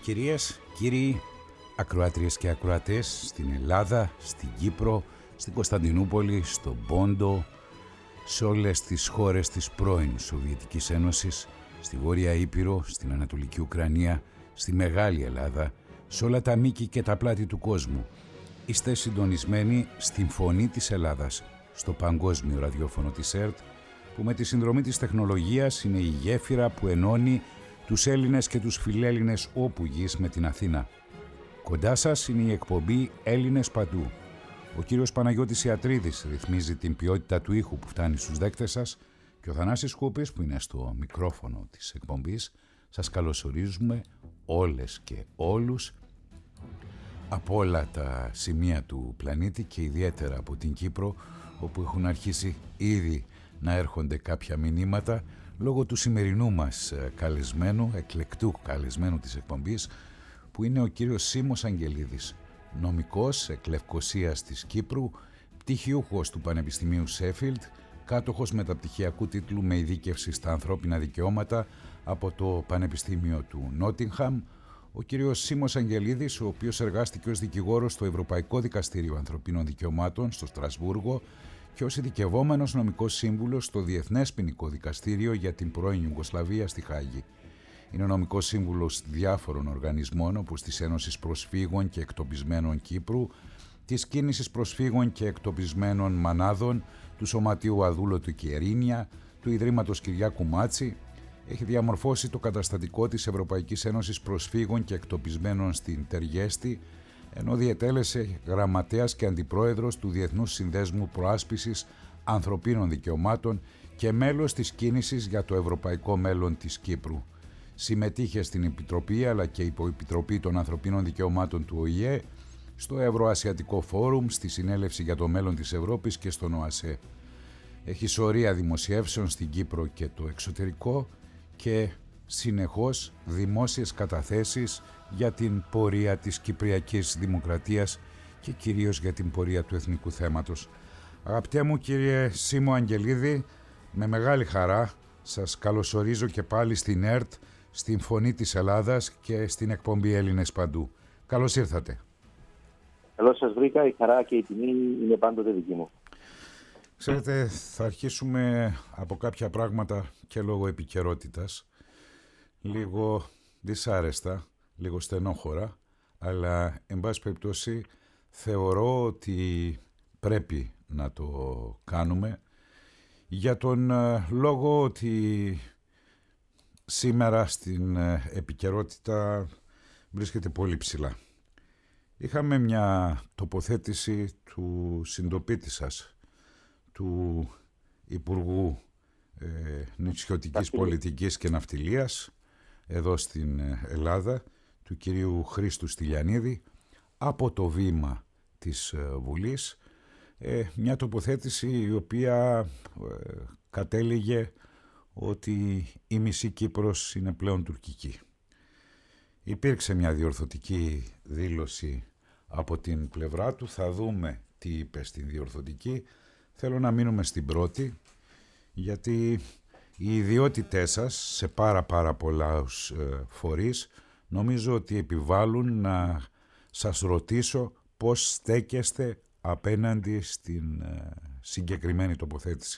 Κυρίες, κύριοι, ακροάτριες και ακροατές στην Ελλάδα, στην Κύπρο, στην Κωνσταντινούπολη, στον Πόντο, σε όλες τις χώρες της πρώην Σοβιετικής Ένωσης, στη Βόρεια Ήπειρο, στην Ανατολική Ουκρανία, στη Μεγάλη Ελλάδα, σε όλα τα μήκη και τα πλάτη του κόσμου. Είστε συντονισμένοι στην Φωνή της Ελλάδας, στο παγκόσμιο ραδιόφωνο της ΕΡΤ, που με τη συνδρομή της τεχνολογίας είναι η γέφυρα που ενώνει τους Έλληνες και τους φιλέλληνες όπου γης με την Αθήνα. Κοντά σας είναι η εκπομπή «Έλληνες παντού». Ο κύριος Παναγιώτης Ιατρίδης ρυθμίζει την ποιότητα του ήχου που φτάνει στους δέκτες σας και ο Θανάσης Κούπης, που είναι στο μικρόφωνο της εκπομπής, σας καλωσορίζουμε όλες και όλους από όλα τα σημεία του πλανήτη και ιδιαίτερα από την Κύπρο, όπου έχουν αρχίσει ήδη να έρχονται κάποια μηνύματα λόγω του σημερινού μας καλεσμένου, εκλεκτού καλεσμένου της εκπομπής, που είναι ο κύριος Σίμος Αγγελίδης, νομικός εκ Λευκωσίας της Κύπρου, πτυχιούχος του Πανεπιστημίου Σέφιλντ, κάτοχος μεταπτυχιακού τίτλου με ειδίκευση στα ανθρώπινα δικαιώματα από το Πανεπιστήμιο του Νότιγχαμ. Ο κύριος Σίμος Αγγελίδης, ο οποίος εργάστηκε ως δικηγόρος στο Ευρωπαϊκό Δικαστήριο Ανθρωπίνων Δικαιωμάτων στο Στρασβούργο και ως ειδικευόμενος νομικός σύμβουλος στο Διεθνές Ποινικό Δικαστήριο για την πρώην Ιουγκοσλαβία στη Χάγη. Είναι νομικός σύμβουλος διάφορων οργανισμών, όπως της Ένωσης Προσφύγων και Εκτοπισμένων Κύπρου, της Κίνησης Προσφύγων και Εκτοπισμένων Μανάδων, του Σωματείου Αδούλωτου και Ερήνια, του Ιδρύματος Κυριάκου Μάτση. Έχει διαμορφώσει το καταστατικό της Ευρωπαϊκής Ένωσης Προσφύγων και Εκτοπισμένων στην Τεργέστη, ενώ διετέλεσε γραμματέας και αντιπρόεδρος του Διεθνούς Συνδέσμου Προάσπισης Ανθρωπίνων Δικαιωμάτων και μέλος της κίνησης για το Ευρωπαϊκό Μέλλον της Κύπρου. Συμμετείχε στην Επιτροπή αλλά και Υποεπιτροπή των Ανθρωπίνων Δικαιωμάτων του ΟΗΕ, στο Ευρωασιατικό Φόρουμ, στη Συνέλευση για το Μέλλον της Ευρώπης και στον ΟΑΣΕ. Έχει σωρία δημοσιεύσεων στην Κύπρο και το εξωτερικό και συνεχώς δημόσιες καταθέσεις για την πορεία της Κυπριακής Δημοκρατίας και κυρίως για την πορεία του εθνικού θέματος. Αγαπητέ μου κύριε Σίμο Αγγελίδη, με μεγάλη χαρά σας καλωσορίζω και πάλι στην ΕΡΤ, στην Φωνή της Ελλάδας και στην εκπομπή «Έλληνες παντού». Καλώς ήρθατε. Καλώς σας βρήκα, η χαρά και η τιμή είναι πάντοτε δική μου. Ξέρετε, θα αρχίσουμε από κάποια πράγματα και λόγω επικαιρότητας, λίγο δυσάρεστα, λίγο στενόχωρα, αλλά εν πάση περιπτώσει θεωρώ ότι πρέπει να το κάνουμε για τον λόγο ότι σήμερα στην επικαιρότητα βρίσκεται πολύ ψηλά. Είχαμε μια τοποθέτηση του συντοπίτη σας, του Υπουργού Νησιωτικής Πολιτικής και Ναυτιλίας εδώ στην Ελλάδα, του κυρίου Χρήστου Στυλιανίδη, από το βήμα της Βουλής, μια τοποθέτηση η οποία κατέληγε ότι η μισή Κύπρος είναι πλέον τουρκική. Υπήρξε μια διορθωτική δήλωση από την πλευρά του, θα δούμε τι είπε στην διορθωτική. Θέλω να μείνουμε στην πρώτη, γιατί οι ιδιότητές σας σε πάρα πολλούς φορείς νομίζω ότι επιβάλλουν να σας ρωτήσω πώς στέκεστε απέναντι στην συγκεκριμένη τοποθέτηση.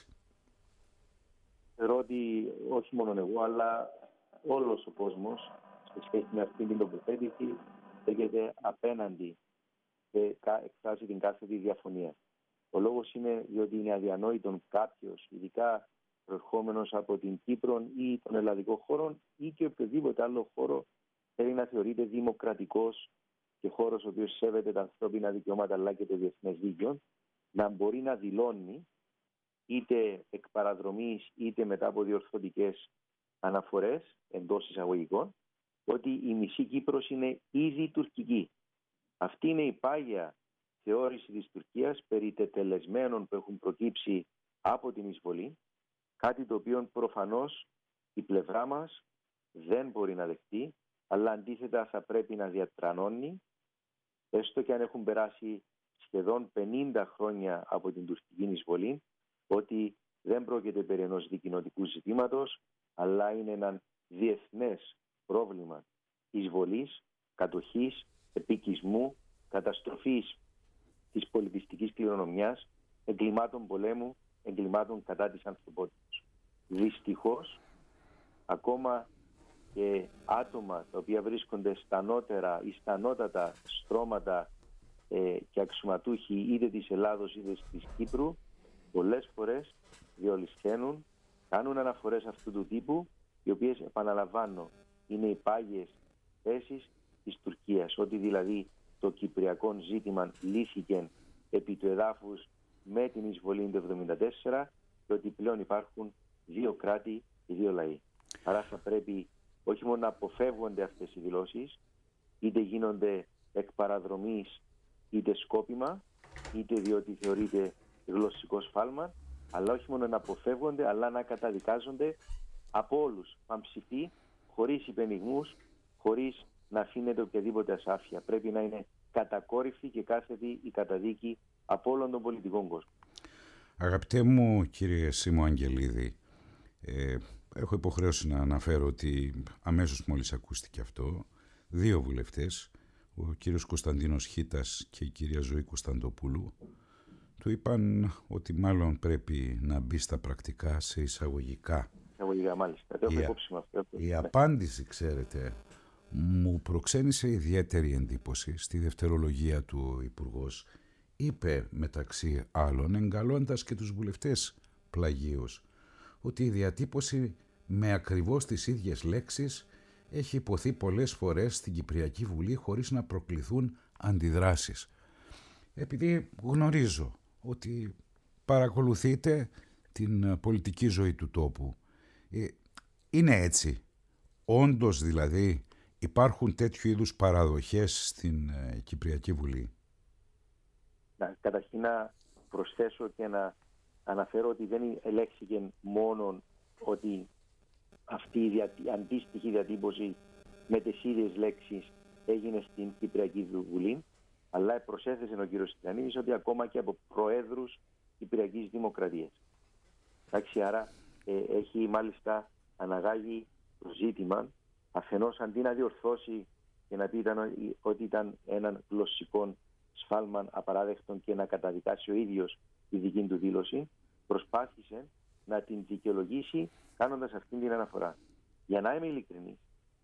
Θεωρώ ότι όχι μόνο εγώ, αλλά όλος ο κόσμος σε σχέση με αυτή την τοποθέτηση στέκεται απέναντι και εκφράζει την κάθετη διαφωνία. Ο λόγος είναι διότι είναι αδιανόητον κάποιος, ειδικά προερχόμενος από την Κύπρο ή τον ελλαδικό χώρο ή και οποιοδήποτε άλλο χώρο, θέλει να θεωρείται δημοκρατικός και χώρος ο οποίος σέβεται τα ανθρώπινα δικαιώματα αλλά και το διεθνές δίκαιο, να μπορεί να δηλώνει είτε εκ παραδρομής είτε μετά από διορθωτικές αναφορές εντός εισαγωγικών, ότι η μισή Κύπρος είναι ήδη τουρκική. Αυτή είναι η πάγια θεώρηση της Τουρκίας περί τετελεσμένων που έχουν προκύψει από την εισβολή, κάτι το οποίο προφανώς η πλευρά μας δεν μπορεί να δεχτεί, αλλά αντίθετα θα πρέπει να διατρανώνει, έστω και αν έχουν περάσει σχεδόν 50 χρόνια από την τουρκική εισβολή, ότι δεν πρόκειται περί ενός δικοινοτικού ζητήματος, αλλά είναι ένα διεθνές πρόβλημα εισβολής κατοχής, επικισμού, καταστροφής της πολιτιστικής κληρονομιάς, εγκλημάτων πολέμου, εγκλημάτων κατά της ανθρωπότητας. Δυστυχώς, ακόμα και άτομα τα οποία βρίσκονται στα ανώτερα ή στα ανώτατα στρώματα και αξιωματούχοι είτε της Ελλάδος είτε της Κύπρου, πολλές φορές διολυσθαίνουν, κάνουν αναφορές αυτού του τύπου, οι οποίες, επαναλαμβάνω, είναι οι πάγιες θέσεις της Τουρκίας, ότι δηλαδή το κυπριακό ζήτημα λύθηκε επί του εδάφους με την εισβολή του 1974 και ότι πλέον υπάρχουν δύο κράτη και δύο λαοί. Άρα θα πρέπει όχι μόνο να αποφεύγονται αυτές οι δηλώσεις, είτε γίνονται εκ παραδρομής, είτε σκόπιμα, είτε διότι θεωρείται γλωσσικό σφάλμα, αλλά όχι μόνο να αποφεύγονται, αλλά να καταδικάζονται από όλους, πανψηφί, χωρίς υπενιγμούς, χωρίς να αφήνεται οποιαδήποτε ασάφεια. Πρέπει να είναι κατακόρυφη και κάθετη η καταδίκη από όλον τον πολιτικό κόσμο. Αγαπητέ μου κύριε Σίμω Αγγελίδη, έχω υποχρέωση να αναφέρω ότι αμέσως μόλις ακούστηκε αυτό, δύο βουλευτές, ο κύριος Κωνσταντίνος Χίτας και η κυρία Ζωή Κωνσταντοπούλου, του είπαν ότι μάλλον πρέπει να μπει στα πρακτικά σε εισαγωγικά. Εισαγωγικά, μάλιστα. Το έχω υπόψη με αυτό. Η απάντηση, ξέρετε, μου προξένησε ιδιαίτερη εντύπωση. Στη δευτερολογία του Υπουργός είπε μεταξύ άλλων, εγκαλώντας και τους βουλευτές πλαγίως, ότι η διατύπωση με ακριβώς τις ίδιες λέξεις έχει υποθεί πολλές φορές στην Κυπριακή Βουλή χωρίς να προκληθούν αντιδράσεις. Επειδή γνωρίζω ότι παρακολουθείτε την πολιτική ζωή του τόπου, είναι έτσι? Όντως δηλαδή υπάρχουν τέτοιου είδους παραδοχές στην Κυπριακή Βουλή? Καταρχήν να προσθέσω και να αναφέρω ότι δεν ελέγχθηκε μόνο ότι αυτή η αντίστοιχη διατύπωση με τις ίδιες λέξεις έγινε στην Κυπριακή Βουλή, αλλά προσέθεσε ο κ. Στυλιανίδης ότι ακόμα και από προέδρους Κυπριακής Δημοκρατίας. Εντάξει, άρα έχει μάλιστα αναγάγει το ζήτημα, αφενός αντί να διορθώσει και να πει ότι ήταν έναν γλωσσικό σφάλμα απαράδεκτον και να καταδικάσει ο ίδιος τη δική του δήλωση, προσπάθησε να την δικαιολογήσει κάνοντας αυτήν την αναφορά. Για να είμαι ειλικρινής,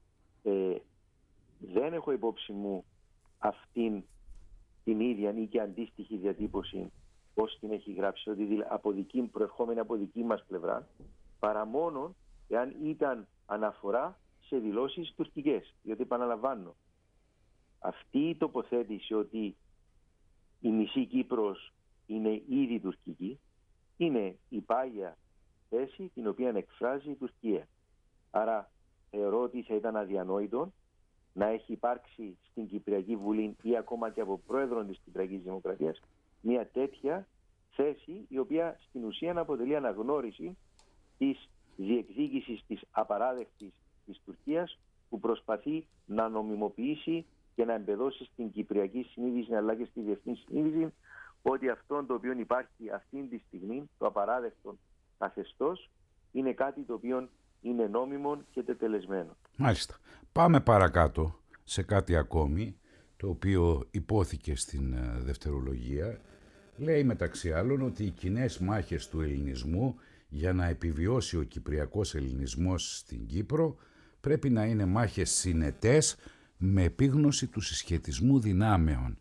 δεν έχω υπόψη μου αυτήν την ίδια ή και αντίστοιχη διατύπωση πώς την έχει γράψει, ότι προερχόμενη από δική μας πλευρά, παρά μόνο εάν ήταν αναφορά σε δηλώσεις τουρκικές. Διότι επαναλαμβάνω, αυτή η τοποθέτηση ότι η μισή Κύπρος είναι ήδη τουρκική, είναι η πάγια θέση την οποία εκφράζει η Τουρκία. Άρα θεωρώ ότι θα ήταν αδιανόητο να έχει υπάρξει στην Κυπριακή Βουλή ή ακόμα και από πρόεδρον της Κυπριακής Δημοκρατίας μια τέτοια θέση, η οποία στην ουσία αποτελεί αναγνώριση της διεκδίκησης της απαράδεκτης της Τουρκίας, που προσπαθεί να νομιμοποιήσει και να εμπεδώσει στην Κυπριακή συνείδηση αλλά και στη διεθνή συνείδηση ότι αυτό το οποίο υπάρχει αυτή τη στιγμή, το απαράδεκτο καθεστώς, είναι κάτι το οποίο είναι νόμιμο και τετελεσμένο. Μάλιστα. Πάμε παρακάτω σε κάτι ακόμη, το οποίο υπόθηκε στην δευτερολογία. Λέει μεταξύ άλλων ότι οι κοινές μάχες του ελληνισμού για να επιβιώσει ο κυπριακός ελληνισμός στην Κύπρο πρέπει να είναι μάχες συνετές με επίγνωση του συσχετισμού δυνάμεων.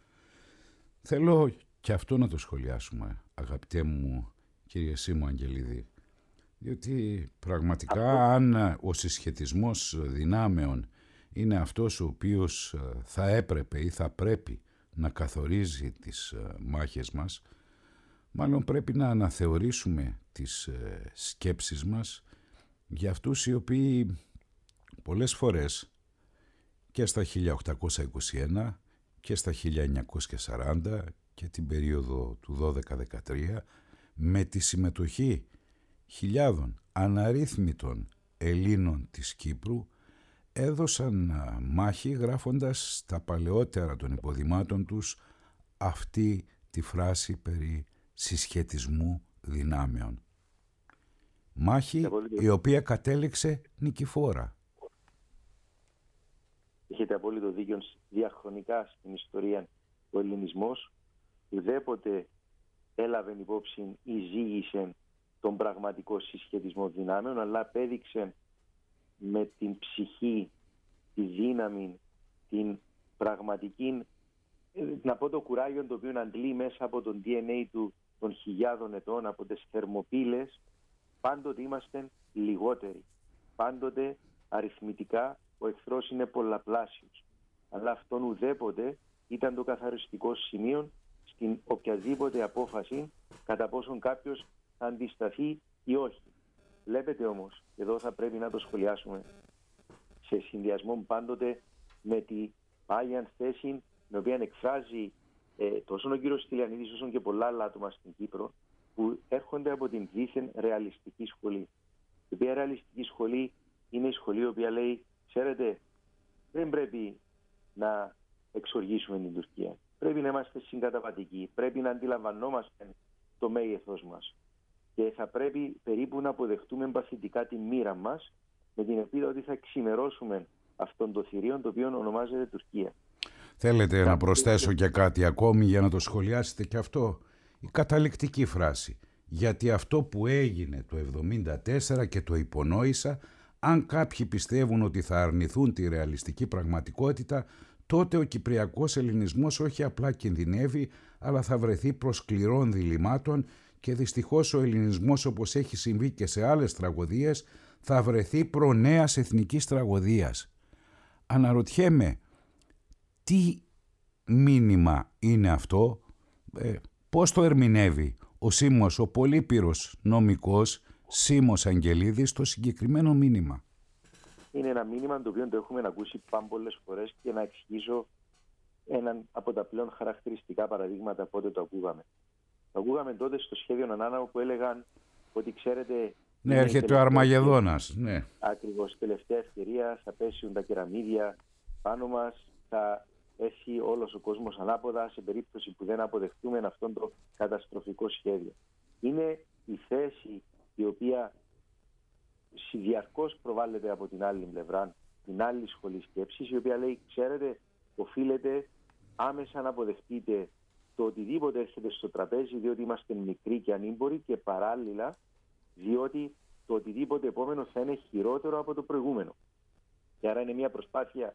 Θέλω και αυτό να το σχολιάσουμε, αγαπητέ μου κύριε Σίμω Αγγελίδη, διότι πραγματικά αν ο συσχετισμός δυνάμεων είναι αυτός ο οποίος θα έπρεπε ή θα πρέπει να καθορίζει τις μάχες μας, μάλλον πρέπει να αναθεωρήσουμε τις σκέψεις μας για αυτούς οι οποίοι πολλές φορές και στα 1821 και στα 1940 και την περίοδο του 12-13 με τη συμμετοχή χιλιάδων αναρρύθμιτων Ελλήνων της Κύπρου έδωσαν μάχη γράφοντας στα παλαιότερα των υποδημάτων τους αυτή τη φράση περί συσχετισμού δυνάμεων. Μάχη η οποία κατέληξε νικηφόρα. έχετε απόλυτο δίκιο, διαχρονικά στην ιστορία ο ελληνισμός ουδέποτε έλαβε υπόψη ή ζήγησε τον πραγματικό συσχετισμό δυνάμεων, αλλά απέδειξε με την ψυχή, τη δύναμη, την πραγματική, να πω το κουράγιο το οποίο αντλεί μέσα από τον DNA του των χιλιάδων ετών, από τις θερμοπύλες, πάντοτε είμαστε λιγότεροι. Πάντοτε αριθμητικά ο εχθρός είναι πολλαπλάσιος. Αλλά αυτόν ουδέποτε ήταν το καθαριστικό σημείο στην οποιαδήποτε απόφαση κατά πόσον κάποιος θα αντισταθεί ή όχι. Βλέπετε όμως, εδώ θα πρέπει να το σχολιάσουμε, σε συνδυασμό πάντοτε με τη πάγια θέση την οποία εκφράζει τόσο ο κύριος Στυλιανίδης όσο και πολλά άλλα άτομα στην Κύπρο, που έρχονται από την δίθεν ρεαλιστική σχολή. Η οποία ρεαλιστική σχολή είναι η σχολή η οποία λέει, ξέρετε, δεν πρέπει να εξοργήσουμε την Τουρκία. Πρέπει να είμαστε συγκαταβατικοί, πρέπει να αντιλαμβανόμαστε το μέγεθος μας και θα πρέπει περίπου να αποδεχτούμε παθητικά τη μοίρα μας, με την ελπίδα ότι θα ξημερώσουμε αυτόν το θηρίο το οποίο ονομάζεται Τουρκία. Θέλετε να προσθέσω και κάτι ακόμη για να το σχολιάσετε και αυτό? Η καταληκτική φράση. Γιατί αυτό που έγινε το 1974 και το υπονόησα, αν κάποιοι πιστεύουν ότι θα αρνηθούν τη ρεαλιστική πραγματικότητα, τότε ο κυπριακός ελληνισμός όχι απλά κινδυνεύει, αλλά θα βρεθεί προς σκληρών διλημάτων και δυστυχώς ο ελληνισμός, όπως έχει συμβεί και σε άλλες τραγωδίες, θα βρεθεί προ νέας εθνικής τραγωδίας. Αναρωτιέμαι, τι μήνυμα είναι αυτό, πώς το ερμηνεύει ο Σίμος, ο πολύπειρος νομικός Σίμος Αγγελίδης, το συγκεκριμένο μήνυμα? Είναι ένα μήνυμα το οποίο το έχουμε ακούσει πάμπολες φορές και να εξηγήσω έναν από τα πλέον χαρακτηριστικά παραδείγματα πότε το ακούγαμε. Το ακούγαμε τότε στο σχέδιο Ανάναου που έλεγαν ότι ξέρετε... Ναι, έρχεται ο Αρμαγεδόνας. Ναι. Ακριβώς, τελευταία ευκαιρία, θα πέσουν τα κεραμίδια πάνω μας, θα έρθει όλος ο κόσμος ανάποδα σε περίπτωση που δεν αποδεχτούμε αυτόν το καταστροφικό σχέδιο. Είναι η θέση η οποία διαρκώς προβάλλεται από την άλλη πλευρά, την άλλη σχολή σκέψης, η οποία λέει, ξέρετε, οφείλετε άμεσα να αποδεχτείτε το οτιδήποτε έρχεται στο τραπέζι, διότι είμαστε μικροί και ανήμποροι, και παράλληλα διότι το οτιδήποτε επόμενο θα είναι χειρότερο από το προηγούμενο. Και άρα είναι μια προσπάθεια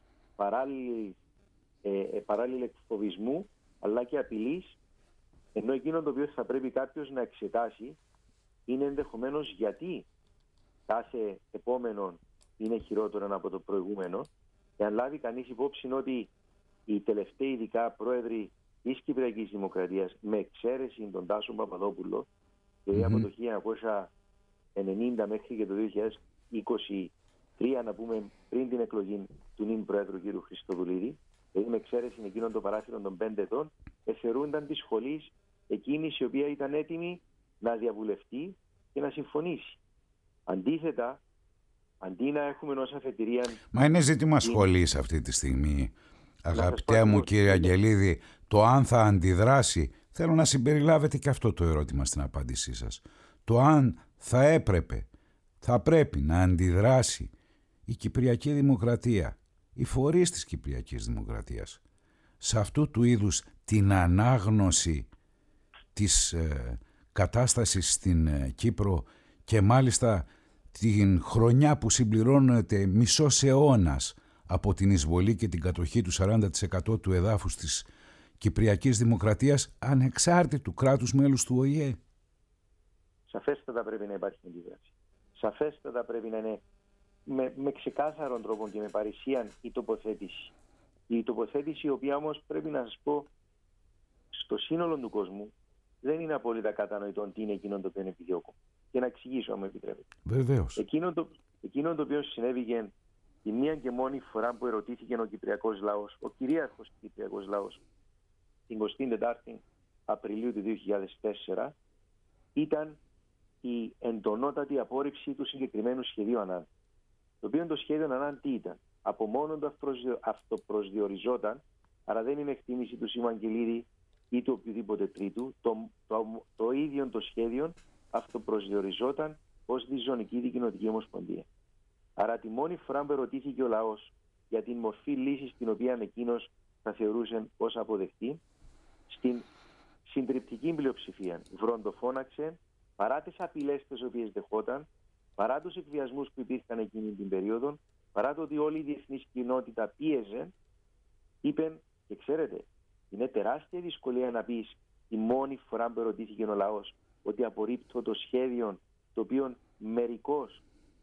παράλληλη εκφοβισμού αλλά και απειλής, ενώ εκείνο το οποίο θα πρέπει κάποιος να εξετάσει είναι ενδεχομένως γιατί κάθε επόμενο είναι χειρότερο από το προηγούμενο, και αν λάβει κανείς υπόψη ότι οι τελευταίοι ειδικά πρόεδροι της Κυπριακής Δημοκρατίας, με εξαίρεση τον Τάσο Παπαδόπουλο, δηλαδή από το 1990 μέχρι και το 2023, να πούμε πριν την εκλογή του νυν Πρόεδρου κ. Χριστοδουλίδη, δηλαδή με εξαίρεση εκείνων των παράθυρων των 5 ετών, εθερούνταν τη σχολή εκείνη η οποία ήταν έτοιμη να διαβουλευτεί και να συμφωνήσει. Αντίθετα, αντί να έχουμε ως αφετηρία... Μα είναι ζήτημα σχολής αυτή τη στιγμή, αγαπητέ μου κύριε Αγγελίδη, το αν θα αντιδράσει. Θέλω να συμπεριλάβετε και αυτό το ερώτημα στην απάντησή σας. Το αν θα πρέπει να αντιδράσει η Κυπριακή Δημοκρατία, οι φορείς της Κυπριακής Δημοκρατίας, σε αυτού του είδους την ανάγνωση της κατάστασης στην Κύπρο, και μάλιστα την χρονιά που συμπληρώνεται μισός αιώνας από την εισβολή και την κατοχή του 40% του εδάφους της Κυπριακής Δημοκρατίας, ανεξάρτητου κράτους μέλους του ΟΗΕ. Σαφέστατα πρέπει να υπάρχει αντίδραση. Σαφέστατα πρέπει να είναι με ξεκάθαρον τρόπο και με παρησίαν η τοποθέτηση. Η τοποθέτηση η οποία όμως πρέπει να σας πω στο σύνολο του κόσμου δεν είναι απόλυτα κατανοητό τι είναι εκείνο το οποίο επιδιώκω. Και να εξηγήσω, αν μου επιτρέπετε. Βεβαίως. Εκείνο το οποίο συνέβηκε τη μία και μόνη φορά που ερωτήθηκε ο Κυπριακός λαός, ο κυρίαρχος Κυπριακός λαός, την 24η Απριλίου του 2004, ήταν η εντονότατη απόρριψη του συγκεκριμένου σχεδίου Ανάν. Το οποίο το σχέδιο Ανάν τι ήταν? Από μόνο του αυτοπροσδιοριζόταν, άρα δεν είναι εκτίμηση του Σίμου Αγγελίδη ή του οποιοδήποτε τρίτου, το ίδιο το σχέδιο αυτοπροσδιοριζόταν ως διζωνική δικοινοτική ομοσπονδία. Άρα τη μόνη φορά που ερωτήθηκε ο λαός για την μορφή λύσης την οποία εκείνος θα θεωρούσε ως αποδεκτή. Στην συντριπτική πλειοψηφία βροντοφώναξε παρά τις απειλές τις οποίες δεχόταν, παρά τους εκβιασμούς που υπήρχαν εκείνη την περίοδο, παρά το ότι όλη η διεθνής κοινότητα πίεζε, είπεν, και ξέρετε, είναι τεράστια δυσκολία να πεις τη μόνη φορά που ερωτήθηκε ο λαός ότι απορρίπτω το σχέδιο το οποίο μερικώς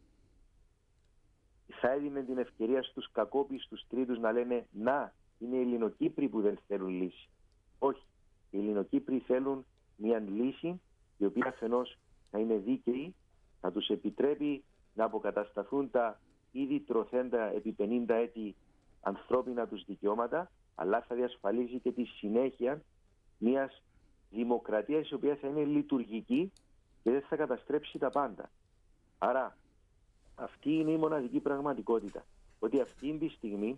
θα έδινε την ευκαιρία στους κακόπιστους τρίτους να λένε να, είναι οι Ελληνοκύπροι που δεν θέλουν λύση. Όχι. Οι Ελληνοκύπροι θέλουν μια λύση η οποία αφενός θα είναι δίκαιη, θα τους επιτρέπει να αποκατασταθούν τα ήδη τρωθέντα επί 50 έτη ανθρώπινα τους δικαιώματα, αλλά θα διασφαλίζει και τη συνέχεια μιας δημοκρατίας η οποία θα είναι λειτουργική και δεν θα καταστρέψει τα πάντα. Άρα αυτή είναι η μοναδική πραγματικότητα. Ότι αυτή τη στιγμή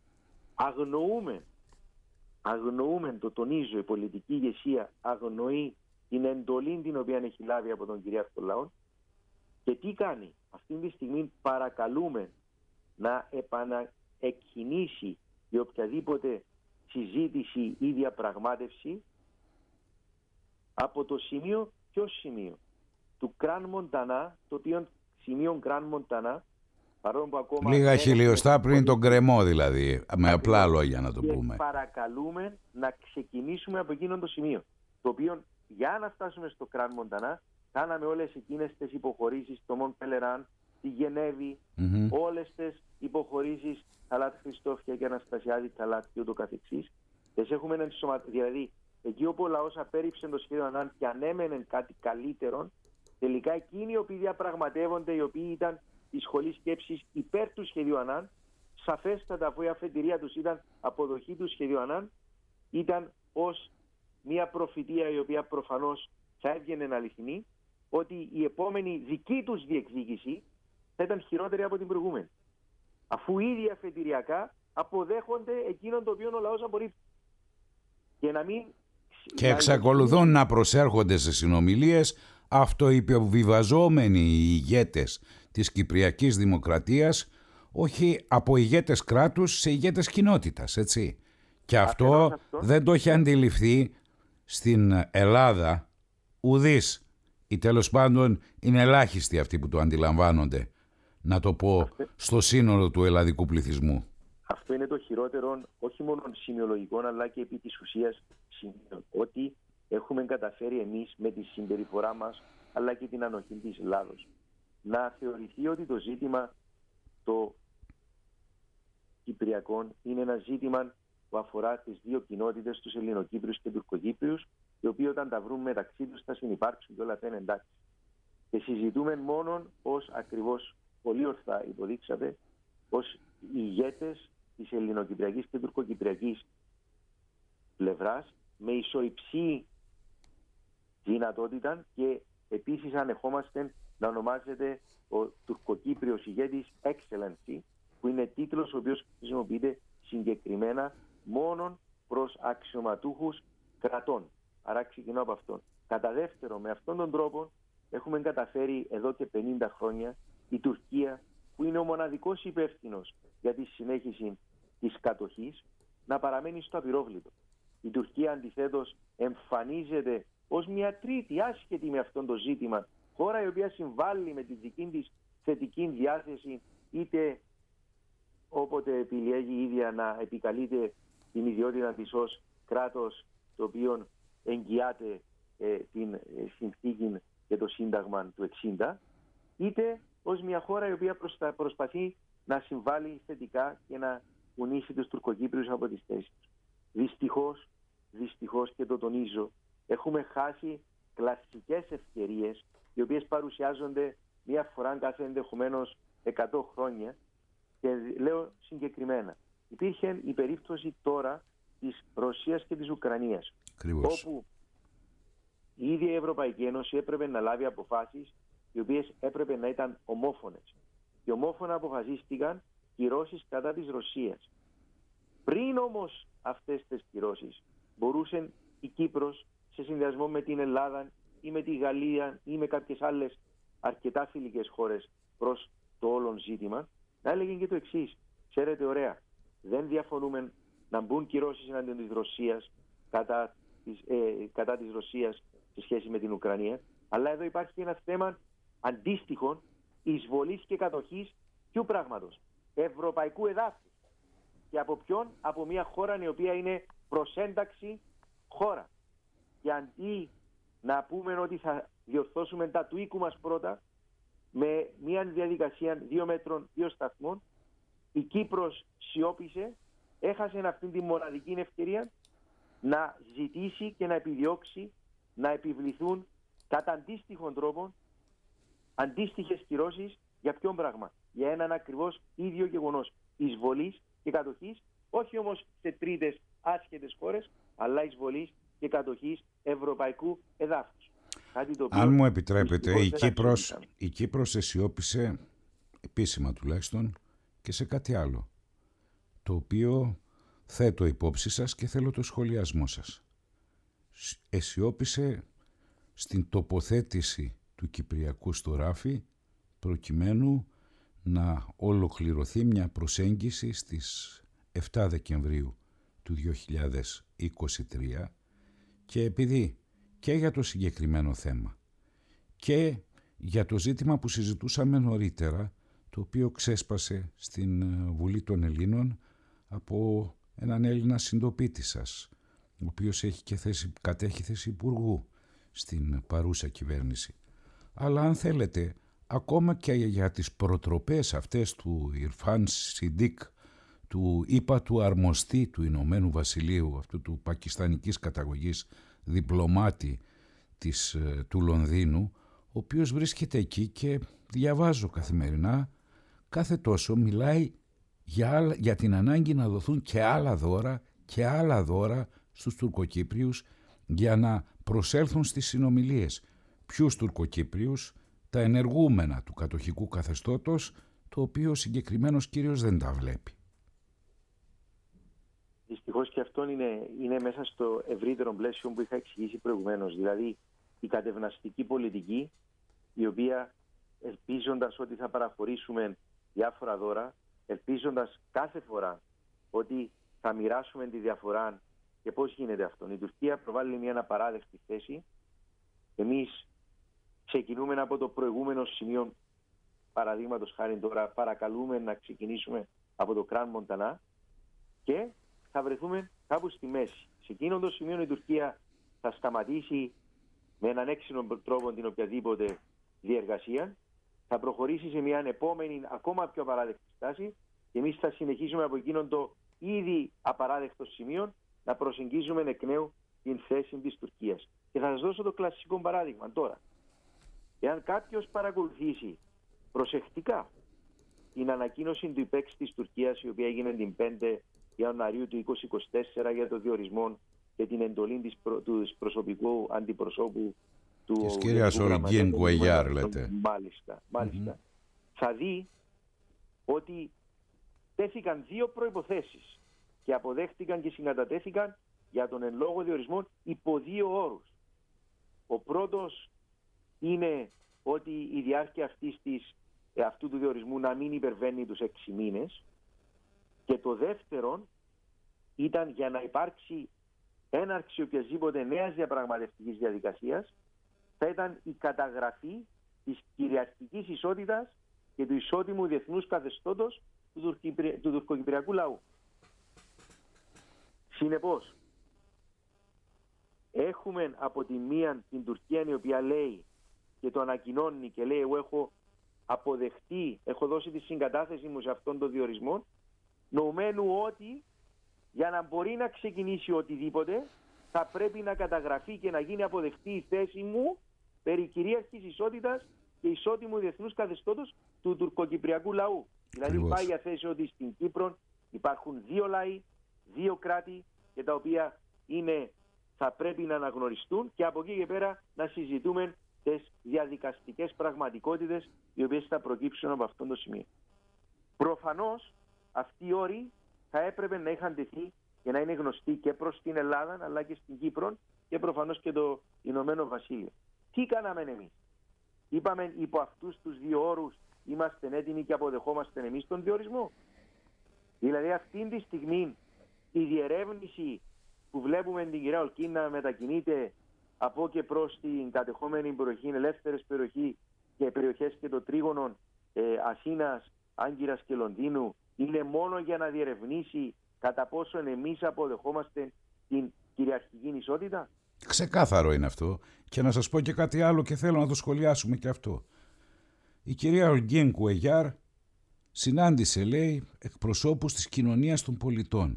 αγνοούμε, το τονίζω, η πολιτική ηγεσία αγνοεί την εντολή την οποία έχει λάβει από τον κυρίαρχο λαό. Και τι κάνει? Αυτή τη στιγμή παρακαλούμε να επαναεκκινήσει η οποιαδήποτε συζήτηση ή διαπραγμάτευση από το σημείο, ποιο σημείο? Του Κραν Μοντανά, το οποίο σημείο Κραν Μοντανά, παρόλο που ακόμα... Λίγα χιλιοστά πριν τον κρεμό δηλαδή, με απλά λόγια να το πούμε. Παρακαλούμε να ξεκινήσουμε από εκείνο το σημείο, το οποίο για να φτάσουμε στο Κραν Μοντανά κάναμε όλες εκείνες τις υποχωρήσεις στο Μον Πελεράν, στη Γενέβη, όλες τις υποχωρήσεις Ταλάτ Χριστόφια και Αναστασιάδη Ταλάτ και ούτω καθεξής. Έχουμε δηλαδή εκεί όπου ο λαός απέρριψε το σχέδιο Ανάν και ανέμενε κάτι καλύτερο, τελικά εκείνοι οι οποίοι διαπραγματεύονται, οι οποίοι ήταν η σχολή σκέψης υπέρ του σχεδίου Ανάν, σαφέστατα αφού η αφετηρία τους ήταν αποδοχή του σχεδίου Ανάν, ήταν ως μια προφητεία η οποία προφανώς θα έβγαινε αληθινή, ότι η επόμενη δική τους διεκδίκηση θα ήταν χειρότερη από την προηγούμενη. Αφού ήδη αφετηριακά αποδέχονται εκείνον το οποίο ο λαός απορρίπτει. Και εξακολουθούν να προσέρχονται σε συνομιλίες αυτοϋποβιβαζόμενοι οι ηγέτες της Κυπριακής Δημοκρατίας, όχι από ηγέτες κράτους σε ηγέτες κοινότητας, έτσι. Και αυτό δεν το έχει αντιληφθεί στην Ελλάδα ουδής, ή τέλος πάντων είναι ελάχιστοι αυτοί που το αντιλαμβάνονται, να το πω, στο σύνολο του ελλαδικού πληθυσμού. Αυτό είναι το χειρότερο, όχι μόνο σημειολογικό, αλλά και επί της ουσίας σημείων. Ότι έχουμε καταφέρει εμείς με τη συμπεριφορά μας, αλλά και την ανοχή της Ελλάδος, να θεωρηθεί ότι το ζήτημα το Κυπριακών είναι ένα ζήτημα που αφορά τις δύο κοινότητες, τους Ελληνοκύπριους και Τουρκοκύπριους, οι οποίοι όταν τα βρουν μεταξύ τους θα συνυπάρξουν και όλα θα είναι εντάξει. Και συζητούμε μόνο ως ακριβώς πολύ ορθά υποδείξατε, ως ηγέτες της Ελληνοκυπριακής και Τουρκοκυπριακής πλευράς, με ισοϊψή δυνατότητα, και επίσης ανεχόμαστε να ονομάζεται ο Τουρκοκύπριος ηγέτης Excellency, που είναι τίτλος ο οποίος χρησιμοποιείται συγκεκριμένα μόνο προς αξιωματούχους κρατών. Άρα ξεκινώ από αυτόν. Κατά δεύτερο, με αυτόν τον τρόπο έχουμε καταφέρει εδώ και 50 χρόνια η Τουρκία, που είναι ο μοναδικός υπεύθυνος για τη συνέχιση της κατοχής, να παραμένει στο απειρόβλητο. Η Τουρκία αντιθέτως εμφανίζεται ως μια τρίτη, άσχετη με αυτό το ζήτημα, χώρα η οποία συμβάλλει με τη δική της θετική διάθεση, είτε όποτε επιλέγει η ίδια να επικαλείται την ιδιότητα της ως κράτος το οποίο εγγυάται την συνθήκη και το σύνταγμα του 60, είτε ως μια χώρα η οποία προσπαθεί να συμβάλλει θετικά και να κουνήσει τους Τουρκοκύπριους από τις θέσεις τους. Δυστυχώς και το τονίζω, έχουμε χάσει κλασικές ευκαιρίες οι οποίες παρουσιάζονται μία φορά κάθε ενδεχομένως 100 χρόνια, και λέω συγκεκριμένα. Υπήρχε η περίπτωση τώρα της Ρωσίας και της Ουκρανίας, όπου η ίδια η Ευρωπαϊκή Ένωση έπρεπε να λάβει αποφάσεις οι οποίες έπρεπε να ήταν ομόφωνες. Και ομόφωνα αποφασίστηκαν κυρώσεις κατά της Ρωσίας. Πριν όμως αυτές τις κυρώσεις μπορούσε η Κύπρος, σε συνδυασμό με την Ελλάδα ή με τη Γαλλία ή με κάποιες άλλες αρκετά φιλικές χώρες προς το όλον ζήτημα, να έλεγε και το εξής: ξέρετε ωραία, δεν διαφωνούμε να μπουν κυρώσεις εναντίον της Ρωσίας κατά της Ρωσίας σε σχέση με την Ουκρανία, αλλά εδώ υπάρχει ένα θέμα αντίστοιχων εισβολής και κατοχής ποιου πράγματος? Ευρωπαϊκού εδάφους. Και από ποιον? Από μια χώρα η οποία είναι προσένταξη χώρα. Και αντί να πούμε ότι θα διορθώσουμε τα του οίκου μας πρώτα, με μια διαδικασία 2 μέτρων 2 σταθμών, η Κύπρος σιώπησε, έχασε αυτή τη μοναδική ευκαιρία να ζητήσει και να επιδιώξει να επιβληθούν κατά αντίστοιχων τρόπων αντίστοιχες κυρώσεις. Για ποιον πράγμα? Για έναν ακριβώς ίδιο γεγονός εισβολής και κατοχής, όχι όμως σε τρίτες άσχετες χώρες, αλλά εισβολής και κατοχής ευρωπαϊκού εδάφους. Αν μου επιτρέπετε, η Κύπρος αισιόπισε, επίσημα τουλάχιστον, και σε κάτι άλλο, το οποίο θέτω υπόψη σας και θέλω το σχολιασμό σας. Αισιόπισε στην τοποθέτηση του Κυπριακού στο ράφι, προκειμένου να ολοκληρωθεί μια προσέγγιση στις 7 Δεκεμβρίου του 2023, και επειδή και για το συγκεκριμένο θέμα και για το ζήτημα που συζητούσαμε νωρίτερα, το οποίο ξέσπασε στην Βουλή των Ελλήνων από έναν Έλληνα συντοπίτη σας, ο οποίος κατέχει θέση υπουργού στην παρούσα κυβέρνηση. Αλλά αν θέλετε, ακόμα και για τις προτροπές αυτές του Ιρφάν Σιντίκ, του ύπατου αρμοστή του Ηνωμένου Βασιλείου, αυτού του πακιστανικής καταγωγής διπλωμάτη του Λονδίνου, ο οποίος βρίσκεται εκεί και διαβάζω καθημερινά, κάθε τόσο μιλάει για την ανάγκη να δοθούν και άλλα δώρα στους Τουρκοκύπριους για να προσέλθουν στις συνομιλίες. Ποιους Τουρκοκύπριους? Τα ενεργούμενα του κατοχικού καθεστώτος, το οποίο ο συγκεκριμένος κύριος δεν τα βλέπει. Δυστυχώς και αυτό είναι μέσα στο ευρύτερο πλαίσιο που είχα εξηγήσει προηγουμένως. Δηλαδή η κατευναστική πολιτική, η οποία ελπίζοντας ότι θα παραχωρήσουμε διάφορα δώρα, ελπίζοντας κάθε φορά ότι θα μοιράσουμε τη διαφορά. Και πώς γίνεται αυτό? Η Τουρκία προβάλλει μια απαράδεκτη θέση. Εμείς ξεκινούμε από το προηγούμενο σημείο, παραδείγματος χάρη τώρα παρακαλούμε να ξεκινήσουμε από το Κραν Μοντανά και θα βρεθούμε κάπου στη μέση. Σε εκείνο το σημείο η Τουρκία θα σταματήσει με έναν έξυπνο τρόπο την οποιαδήποτε διεργασία, θα προχωρήσει σε μια επόμενη ακόμα πιο απαράδεκτη στάση και εμείς θα συνεχίσουμε από εκείνον το ήδη απαράδεκτο σημείο να προσεγγίζουμε εκ νέου την θέση της Τουρκίας. Και θα σας δώσω το κλασικό παράδειγμα τώρα. Εάν κάποιος παρακολουθήσει προσεκτικά την ανακοίνωση του υπέξ της Τουρκίας, η οποία έγινε την 5 Ιανουαρίου του 2024 για το διορισμό και την εντολή του προσωπικού αντιπροσώπου της κυρίας Ολγκίν Γκουεγιάρ, λέτε. Μάλιστα. Θα δει ότι τέθηκαν 2 προϋποθέσεις και αποδέχτηκαν και συγκατατέθηκαν για τον εν λόγω διορισμό υπό 2 όρους. Ο πρώτος είναι ότι η διάρκεια αυτού του διορισμού να μην υπερβαίνει τους 6 μήνες, και το δεύτερο ήταν για να υπάρξει έναρξη οποιασδήποτε νέας διαπραγματευτικής διαδικασίας, θα ήταν η καταγραφή της κυριαρχικής ισότητας και του ισότιμου διεθνούς καθεστώτος του τουρκοκυπριακού λαού. Συνεπώς, έχουμε από τη μία την Τουρκία, η οποία λέει και το ανακοινώνει και λέει εγώ έχω αποδεχτεί, έχω δώσει τη συγκατάθεση μου σε αυτόν τον διορισμό, νοουμένου ότι για να μπορεί να ξεκινήσει οτιδήποτε θα πρέπει να καταγραφεί και να γίνει αποδεκτή η θέση μου περί κυρίαρχης ισότητας και ισότιμου διεθνούς καθεστώτος του τουρκοκυπριακού λαού. Δηλαδή πάει για θέση ότι στην Κύπρο υπάρχουν 2 λαοί, 2 κράτη, και τα οποία θα πρέπει να αναγνωριστούν, και από εκεί και πέρα να συζητούμε τις διαδικαστικές πραγματικότητες οι οποίες θα προκύψουν από αυτό το σημείο. Προφανώς αυτοί οι όροι θα έπρεπε να είχαν τεθεί και να είναι γνωστοί και προς την Ελλάδα αλλά και στην Κύπρο και προφανώς και το Ηνωμένο Βασίλειο. Τι κάναμε εμείς? Είπαμε υπό αυτούς τους 2 όρους είμαστε έτοιμοι και αποδεχόμαστε εμείς τον διορισμό? Δηλαδή αυτή τη στιγμή η διερεύνηση που βλέπουμε την κυρία Ολκίν να μετακινείται από και προς την κατεχόμενη περιοχή, ελεύθερες περιοχή και περιοχές και το τρίγωνο Αθήνας, Άγκυρας και Λονδίνου, είναι μόνο για να διερευνήσει κατά πόσο εμείς αποδεχόμαστε την κυριαρχική ισότητα. Ξεκάθαρο είναι αυτό. Και να σας πω και κάτι άλλο και θέλω να το σχολιάσουμε και αυτό. Η κυρία Ολγκίν Κουεγιάρ συνάντησε, λέει, εκπροσώπους της κοινωνίας των πολιτών,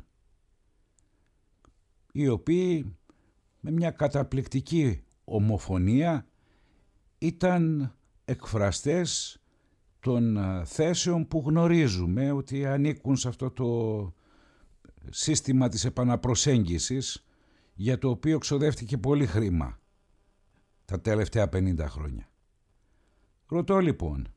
οι οποίοι με μια καταπληκτική ομοφωνία ήταν εκφραστές των θέσεων που γνωρίζουμε ότι ανήκουν σε αυτό το σύστημα της επαναπροσέγγισης, για το οποίο ξοδεύτηκε πολύ χρήμα τα τελευταία 50 χρόνια. Ρωτώ λοιπόν,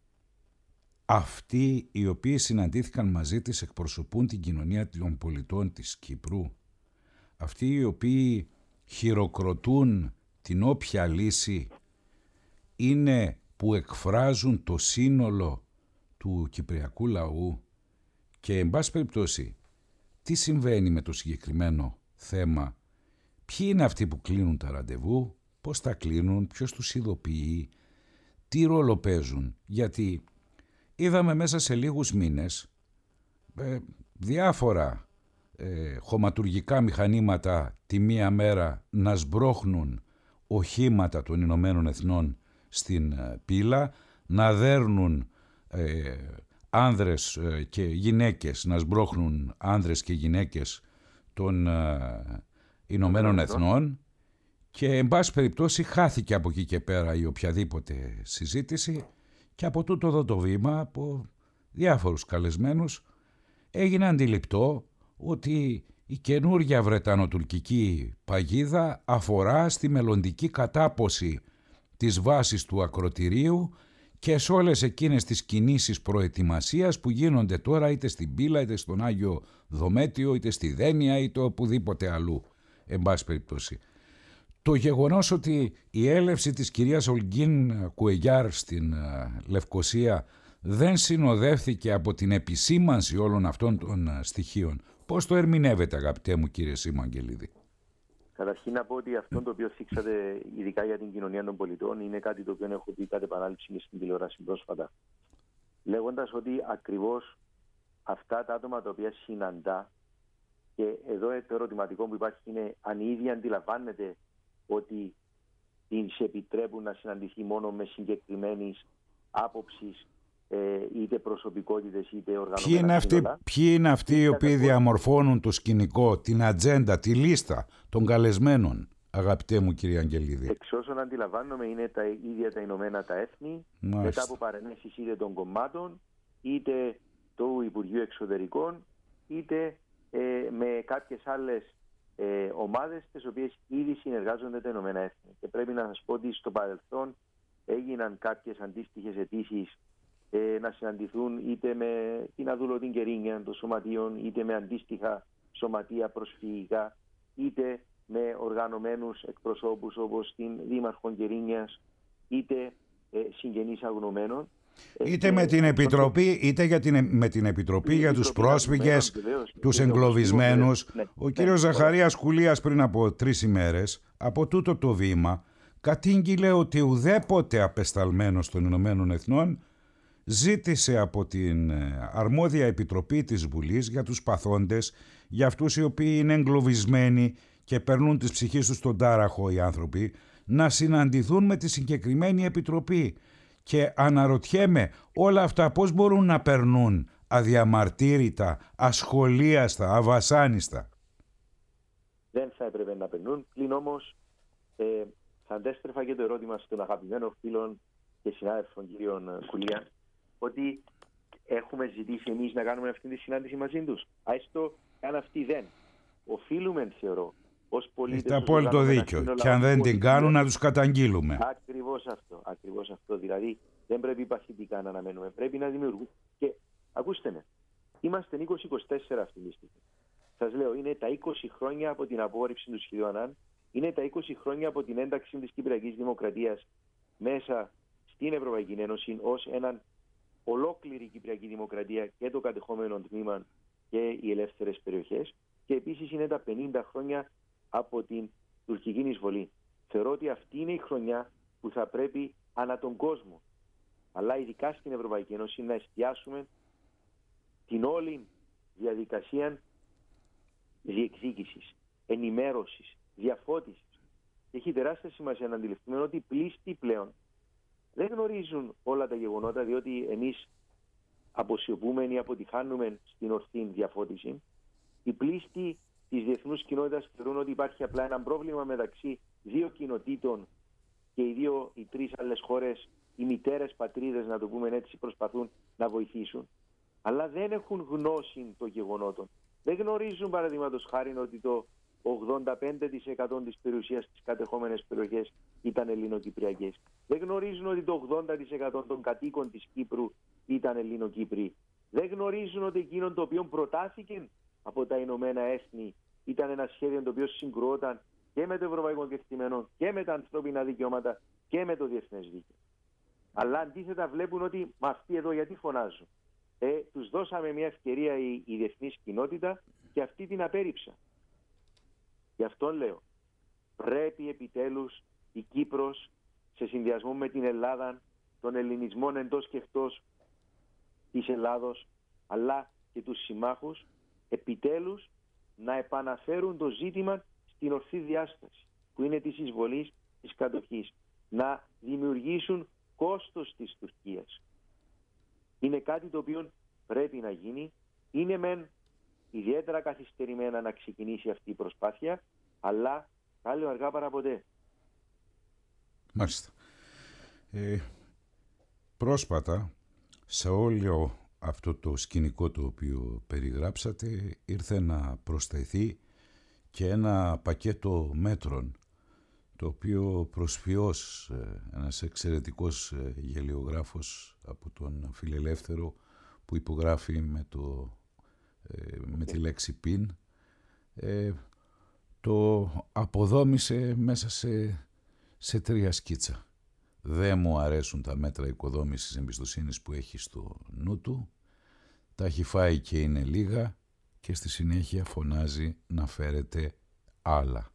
αυτοί οι οποίοι συναντήθηκαν μαζί της εκπροσωπούν την κοινωνία των πολιτών της Κύπρου? Αυτοί οι οποίοι χειροκροτούν την όποια λύση είναι που εκφράζουν το σύνολο του κυπριακού λαού? Και εν πάση περιπτώσει, τι συμβαίνει με το συγκεκριμένο θέμα? Ποιοι είναι αυτοί που κλείνουν τα ραντεβού, πώς τα κλείνουν, ποιος τους ειδοποιεί, τι ρόλο παίζουν? Γιατί είδαμε μέσα σε λίγους μήνες διάφορα χωματουργικά μηχανήματα τη μία μέρα να σμπρώχνουν οχήματα των Ηνωμένων Εθνών στην πύλα, να δέρνουν άνδρες και γυναίκες, να σμπρώχνουν άνδρες και γυναίκες των Ηνωμένων Εθνών, και εν πάση περιπτώσει χάθηκε από εκεί και πέρα η οποιαδήποτε συζήτηση, και από τούτο εδώ το βήμα, από διάφορους καλεσμένους, έγινε αντιληπτό ότι η καινούργια βρετανοτουρκική παγίδα αφορά στη μελλοντική κατάποση της βάσης του ακροτηρίου και σε όλες εκείνες τις κινήσεις προετοιμασίας που γίνονται τώρα, είτε στην Πύλα, είτε στον Άγιο Δομέτιο, είτε στη Δένεια, είτε οπουδήποτε αλλού, εν πάση περιπτώσει. Το γεγονός ότι η έλευση της κυρίας Ολγκίν Κουεγιάρ στην Λευκοσία δεν συνοδεύθηκε από την επισήμανση όλων αυτών των στοιχείων, πώς το ερμηνεύετε, αγαπητέ μου κύριε Σίμω Αγγελίδη? Καταρχήν να πω ότι αυτό το οποίο θίξατε, ειδικά για την κοινωνία των πολιτών, είναι κάτι το οποίο έχω πει κατ' επανάληψη και στην τηλεόραση πρόσφατα. Λέγοντας ότι ακριβώς αυτά τα άτομα τα οποία συναντά, και εδώ το ερωτηματικό που υπάρχει είναι αν η ίδια αντιλαμβάνεται ότι τις επιτρέπουν να συναντηθεί μόνο με συγκεκριμένης άποψης, είτε προσωπικότητες είτε οργανωμένα σύνολα. Ποιοι είναι αυτοί οι οποίοι διαμορφώνουν το σκηνικό, την ατζέντα, τη λίστα των καλεσμένων, αγαπητέ μου κύριε Αγγελίδη? Εξ όσων αντιλαμβάνομαι είναι τα ίδια τα Ηνωμένα τα Έθνη, μετά από παρενέσεις είτε των κομμάτων, είτε του Υπουργείου Εξωτερικών, είτε με κάποιες άλλες ομάδες τις οποίες ήδη συνεργάζονται τα Ηνωμένα Έθνη. Και πρέπει να σας πω ότι στο παρελθόν έγιναν κάποιες αντίστοιχες αιτήσεις να συναντηθούν είτε με την Αδούλο Κερίνια των σωματείων, είτε με αντίστοιχα σωματεία προσφυγικά, είτε με οργανωμένους εκπροσώπους όπως την Δήμαρχο Κερίνιας, είτε συγγενείς αγνωμένων. Είτε με την Επιτροπή, είτε με την Επιτροπή για τους πρόσφυγες, τους εγκλωβισμένους. Ο κύριος Ζαχαρίας Κουλίας πριν από 3 ημέρες, από τούτο το βήμα, κατήγγειλε ότι ουδέποτε απεσταλμένος των Ηνωμένων Εθνών ζήτησε από την αρμόδια Επιτροπή της Βουλής για τους παθόντες, για αυτούς οι οποίοι είναι εγκλωβισμένοι και περνούν τις ψυχές τους στον τάραχο οι άνθρωποι, να συναντηθούν με τη συγκεκριμένη Επιτροπή. Και αναρωτιέμαι, όλα αυτά πώς μπορούν να περνούν αδιαμαρτύρητα, ασχολίαστα, αβασάνιστα? Δεν θα έπρεπε να περνούν. Πλην όμως θα αντέστρεφα και το ερώτημα στον αγαπημένο φίλο και συνάδελφο κύριο Κουλία, ότι έχουμε ζητήσει εμείς να κάνουμε αυτή τη συνάντηση μαζί τους. Έστω αν αυτοί δεν. Οφείλουμε, θεωρώ, ως πολίτες. Έχετε απόλυτο δίκιο. Και αν δεν την κάνουν, να τους καταγγείλουμε. Ακριβώς αυτό. Δηλαδή, δεν πρέπει παθητικά να αναμένουμε. Πρέπει να δημιουργούμε. Και ακούστε με, είμαστε 20-24 αυτή τη στιγμή. Σας λέω, είναι τα 20 χρόνια από την απόρριψη του σχεδίου Ανάν, είναι τα 20 χρόνια από την ένταξη της Κυπριακής Δημοκρατίας μέσα στην Ευρωπαϊκή Ένωση ως έναν ολόκληρη Κυπριακή Δημοκρατία και το κατεχόμενο τμήμα και οι ελεύθερες περιοχές. Και επίσης είναι τα 50 χρόνια από την τουρκική εισβολή. Θεωρώ ότι αυτή είναι η χρονιά που θα πρέπει ανά τον κόσμο, αλλά ειδικά στην Ευρωπαϊκή Ένωση, να εστιάσουμε την όλη διαδικασία διεκδίκησης, ενημέρωσης, διαφώτισης. Έχει τεράστια σημασία να αντιληφθούμε ότι οι πλήστοι πλέον δεν γνωρίζουν όλα τα γεγονότα, διότι εμείς αποσιωπούμε ή αποτυχάνουμε στην ορθή διαφώτιση. Οι πλήστοι της διεθνούς κοινότητας θεωρούν ότι υπάρχει απλά ένα πρόβλημα μεταξύ δύο κοινοτήτων και οι τρεις άλλες χώρες, οι μητέρες πατρίδες, να το πούμε έτσι, προσπαθούν να βοηθήσουν. Αλλά δεν έχουν γνώση των γεγονότων. Δεν γνωρίζουν, παραδείγματος χάρη, ότι το 85% της περιουσίας στις κατεχόμενες περιοχές ήταν ελληνοκυπριακές. Δεν γνωρίζουν ότι το 80% των κατοίκων της Κύπρου ήταν Ελληνοκύπροι. Δεν γνωρίζουν ότι εκείνο το οποίο προτάθηκε από τα Ηνωμένα Έθνη ήταν ένα σχέδιο το οποίο συγκρουόταν και με το ευρωπαϊκό κεκτημένο και με τα ανθρώπινα δικαιώματα και με το διεθνές δίκαιο. Αλλά αντίθετα βλέπουν ότι μα αυτοί εδώ γιατί φωνάζουν. Τους δώσαμε μια ευκαιρία η διεθνής κοινότητα και αυτή την απέρριψα. Γι' αυτό λέω, πρέπει επιτέλους η Κύπρος, σε συνδυασμό με την Ελλάδα, των ελληνισμών εντός και εκτός της Ελλάδος, αλλά και τους συμμάχους, επιτέλους να επαναφέρουν το ζήτημα στην ορθή διάσταση, που είναι της εισβολής, της κατοχής. Να δημιουργήσουν κόστος της Τουρκίας. Είναι κάτι το οποίο πρέπει να γίνει. Είναι μεν ιδιαίτερα καθυστερημένα να ξεκινήσει αυτή η προσπάθεια, αλλά καλό αργά παρά ποτέ. Μάλιστα. Πρόσφατα, σε όλο αυτό το σκηνικό το οποίο περιγράψατε, ήρθε να προσθεθεί και ένα πακέτο μέτρων, το οποίο προσφιώς ένας εξαιρετικός γελιογράφος από τον Φιλελεύθερο, που υπογράφει με τη λέξη πιν, το αποδόμησε μέσα σε 3 σκίτσα. Δεν μου αρέσουν τα μέτρα οικοδόμησης εμπιστοσύνης που έχει στο νου του, τα έχει φάει και είναι λίγα, και στη συνέχεια φωνάζει να φέρετε άλλα.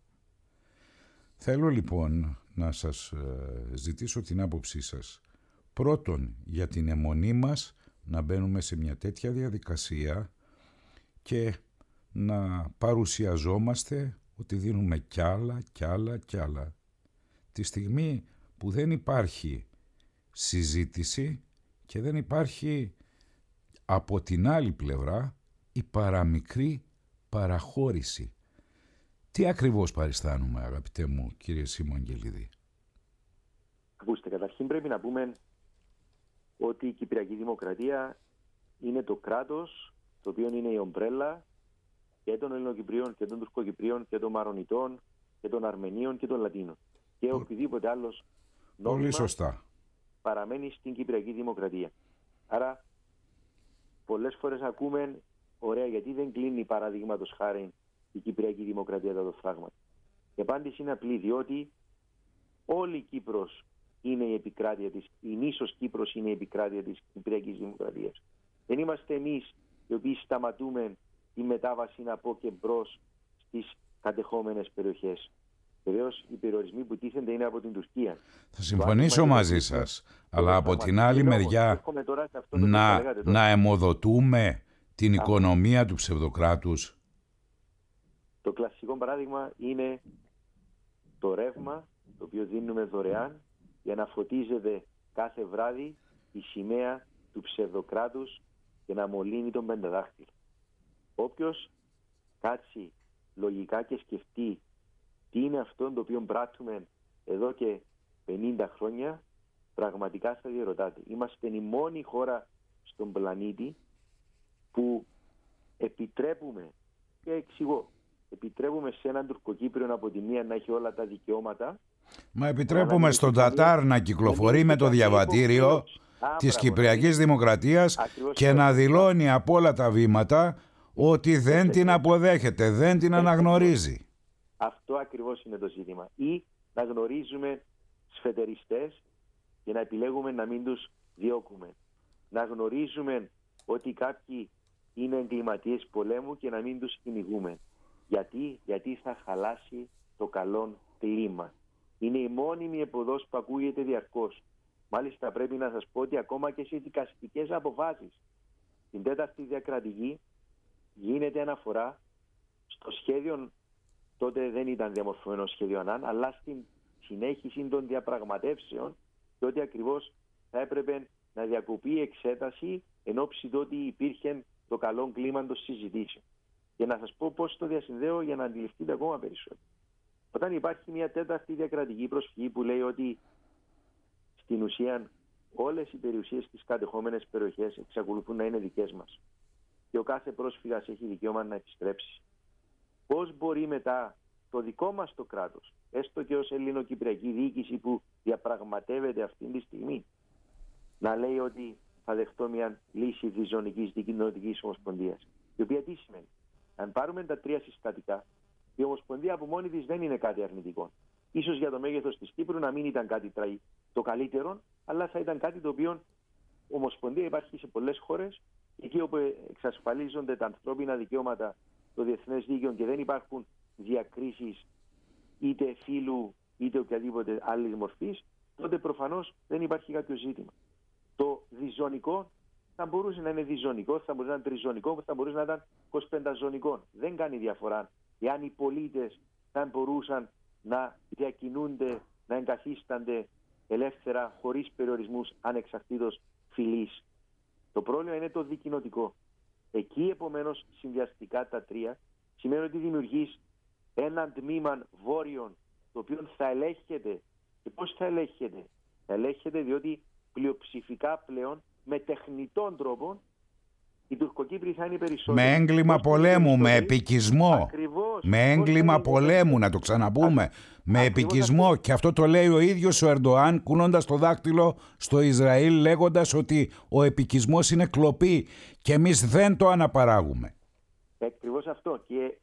Θέλω λοιπόν να σας ζητήσω την άποψή σας. Πρώτον, για την αιμονή μας να μπαίνουμε σε μια τέτοια διαδικασία και να παρουσιαζόμαστε ότι δίνουμε κι άλλα, κι άλλα, κι άλλα. Τη στιγμή που δεν υπάρχει συζήτηση και δεν υπάρχει από την άλλη πλευρά η παραμικρή παραχώρηση. Τι ακριβώς παριστάνουμε, αγαπητέ μου κύριε Σίμω Αγγελίδη? Ακούστε, καταρχήν πρέπει να πούμε ότι η Κυπριακή Δημοκρατία είναι το κράτος το οποίο είναι η ομπρέλα και των Ελληνοκυπρίων και των Τουρκοκυπρίων και των Μαρονιτών και των Αρμενίων και των Λατίνων. Και οποιοδήποτε άλλος νόμιμα παραμένει στην Κυπριακή Δημοκρατία. Άρα πολλές φορές ακούμε, ωραία, γιατί δεν κλείνει παραδείγματος χάρη η Κυπριακή Δημοκρατία τα φράγματα? Η απάντηση είναι απλή, διότι όλη η Κύπρος είναι η επικράτεια της, η νήσος Κύπρος είναι η επικράτεια της Κυπριακής Δημοκρατίας. Δεν είμαστε εμείς οι οποίοι σταματούμε τη μετάβαση να πω και μπρος στις κατεχόμενες περιοχές. Βεβαίως οι περιορισμοί που τίθενται είναι από την Τουρκία. Θα συμφωνήσω μαζί σας, αλλά από την άλλη μεριά να αιμοδοτούμε την οικονομία του ψευδοκράτους. Το κλασικό παράδειγμα είναι το ρεύμα, το οποίο δίνουμε δωρεάν για να φωτίζεται κάθε βράδυ η σημαία του ψευδοκράτους και να μολύνει τον πενταδάχτυλο. Όποιος κάτσει λογικά και σκεφτεί τι είναι αυτό το οποίο πράττουμε εδώ και 50 χρόνια, πραγματικά θα διερωτάτε. Είμαστε η μόνη χώρα στον πλανήτη που επιτρέπουμε, και εξηγώ, επιτρέπουμε σε έναν Τουρκοκύπριο από τη μία να έχει όλα τα δικαιώματα. Μα επιτρέπουμε στον Τατάρ να κυκλοφορεί με το διαβατήριο της Κυπριακής Δημοκρατίας και να δηλώνει από όλα τα βήματα ότι δεν την αποδέχεται, δεν την αναγνωρίζει. Αυτό ακριβώς είναι το ζήτημα. Ή να γνωρίζουμε σφετεριστές και να επιλέγουμε να μην τους διώκουμε. Να γνωρίζουμε ότι κάποιοι είναι εγκληματίες πολέμου και να μην τους κυνηγούμε. Γιατί θα χαλάσει το καλό κλίμα. Είναι η μόνιμη επωδός που ακούγεται διαρκώς. Μάλιστα πρέπει να σας πω ότι ακόμα και σε δικαστικές αποφάσεις, στην τέταρτη διακρατική γίνεται αναφορά στο σχέδιο, τότε δεν ήταν διαμορφωμένο σχέδιο ΑΝΑΝ, αλλά στην συνέχιση των διαπραγματεύσεων, και ότι ακριβώς θα έπρεπε να διακοπεί η εξέταση εν ώψη του ότι υπήρχε το καλό κλίμα των συζητήσεων. Και να σας πω πώς το διασυνδέω για να αντιληφθείτε ακόμα περισσότερο. Όταν υπάρχει μια τέταρτη διακρατική προσφυγή που λέει ότι στην ουσία όλες οι περιουσίες στις κατεχόμενες περιοχές εξακολουθούν να είναι δικές μας και ο κάθε πρόσφυγας έχει δικαίωμα να επιστρέψει, πώς μπορεί μετά το δικό μας το κράτος, έστω και ως ελληνοκυπριακή διοίκηση που διαπραγματεύεται αυτή τη στιγμή, να λέει ότι θα δεχτώ μια λύση διζωνικής δικοινοτικής ομοσπονδίας, η οποία τι σημαίνει? Αν πάρουμε τα τρία συστατικά, η ομοσπονδία από μόνη της δεν είναι κάτι αρνητικό. Ίσως για το μέγεθος της Κύπρου να μην ήταν κάτι το καλύτερο, αλλά θα ήταν κάτι το οποίο ομοσπονδία υπάρχει σε πολλές χώρες, εκεί όπου εξασφαλίζονται τα ανθρώπινα δικαιώματα, το διεθνές δίκαιο και δεν υπάρχουν διακρίσεις είτε φύλου είτε οποιαδήποτε άλλη μορφής, τότε προφανώς δεν υπάρχει κάποιο ζήτημα. Το διζωνικό θα μπορούσε να είναι διζωνικό, θα μπορούσε να είναι τριζωνικό, θα μπορούσε να ήταν 25ζωνικό. Δεν κάνει διαφορά εάν οι πολίτες θα μπορούσαν να διακινούνται, να εγκαθίστανται ελεύθερα, χωρίς περιορισμούς, ανεξαρτήτως φυλής. Το πρόβλημα είναι το δικοινοτικό. Εκεί επομένως συνδυαστικά τα τρία σημαίνει ότι δημιουργείς ένα τμήμα βόρειων το οποίο θα ελέγχεται. Και πώς θα ελέγχεται? Θα ελέγχεται διότι πλειοψηφικά πλέον με τεχνητόν τρόπο οι Τουρκοκύπροι θα είναι περισσότεροι. Με έγκλημα πολέμου, με επικισμό. Ακριβώς. Με έγκλημα πολέμου, να το ξαναπούμε. Με επικισμό. Αυτό. Και αυτό το λέει ο ίδιος ο Ερντοάν, κουνώντας το δάκτυλο στο Ισραήλ, λέγοντας ότι ο επικισμός είναι κλοπή και εμείς δεν το αναπαράγουμε. Ακριβώς αυτό. Και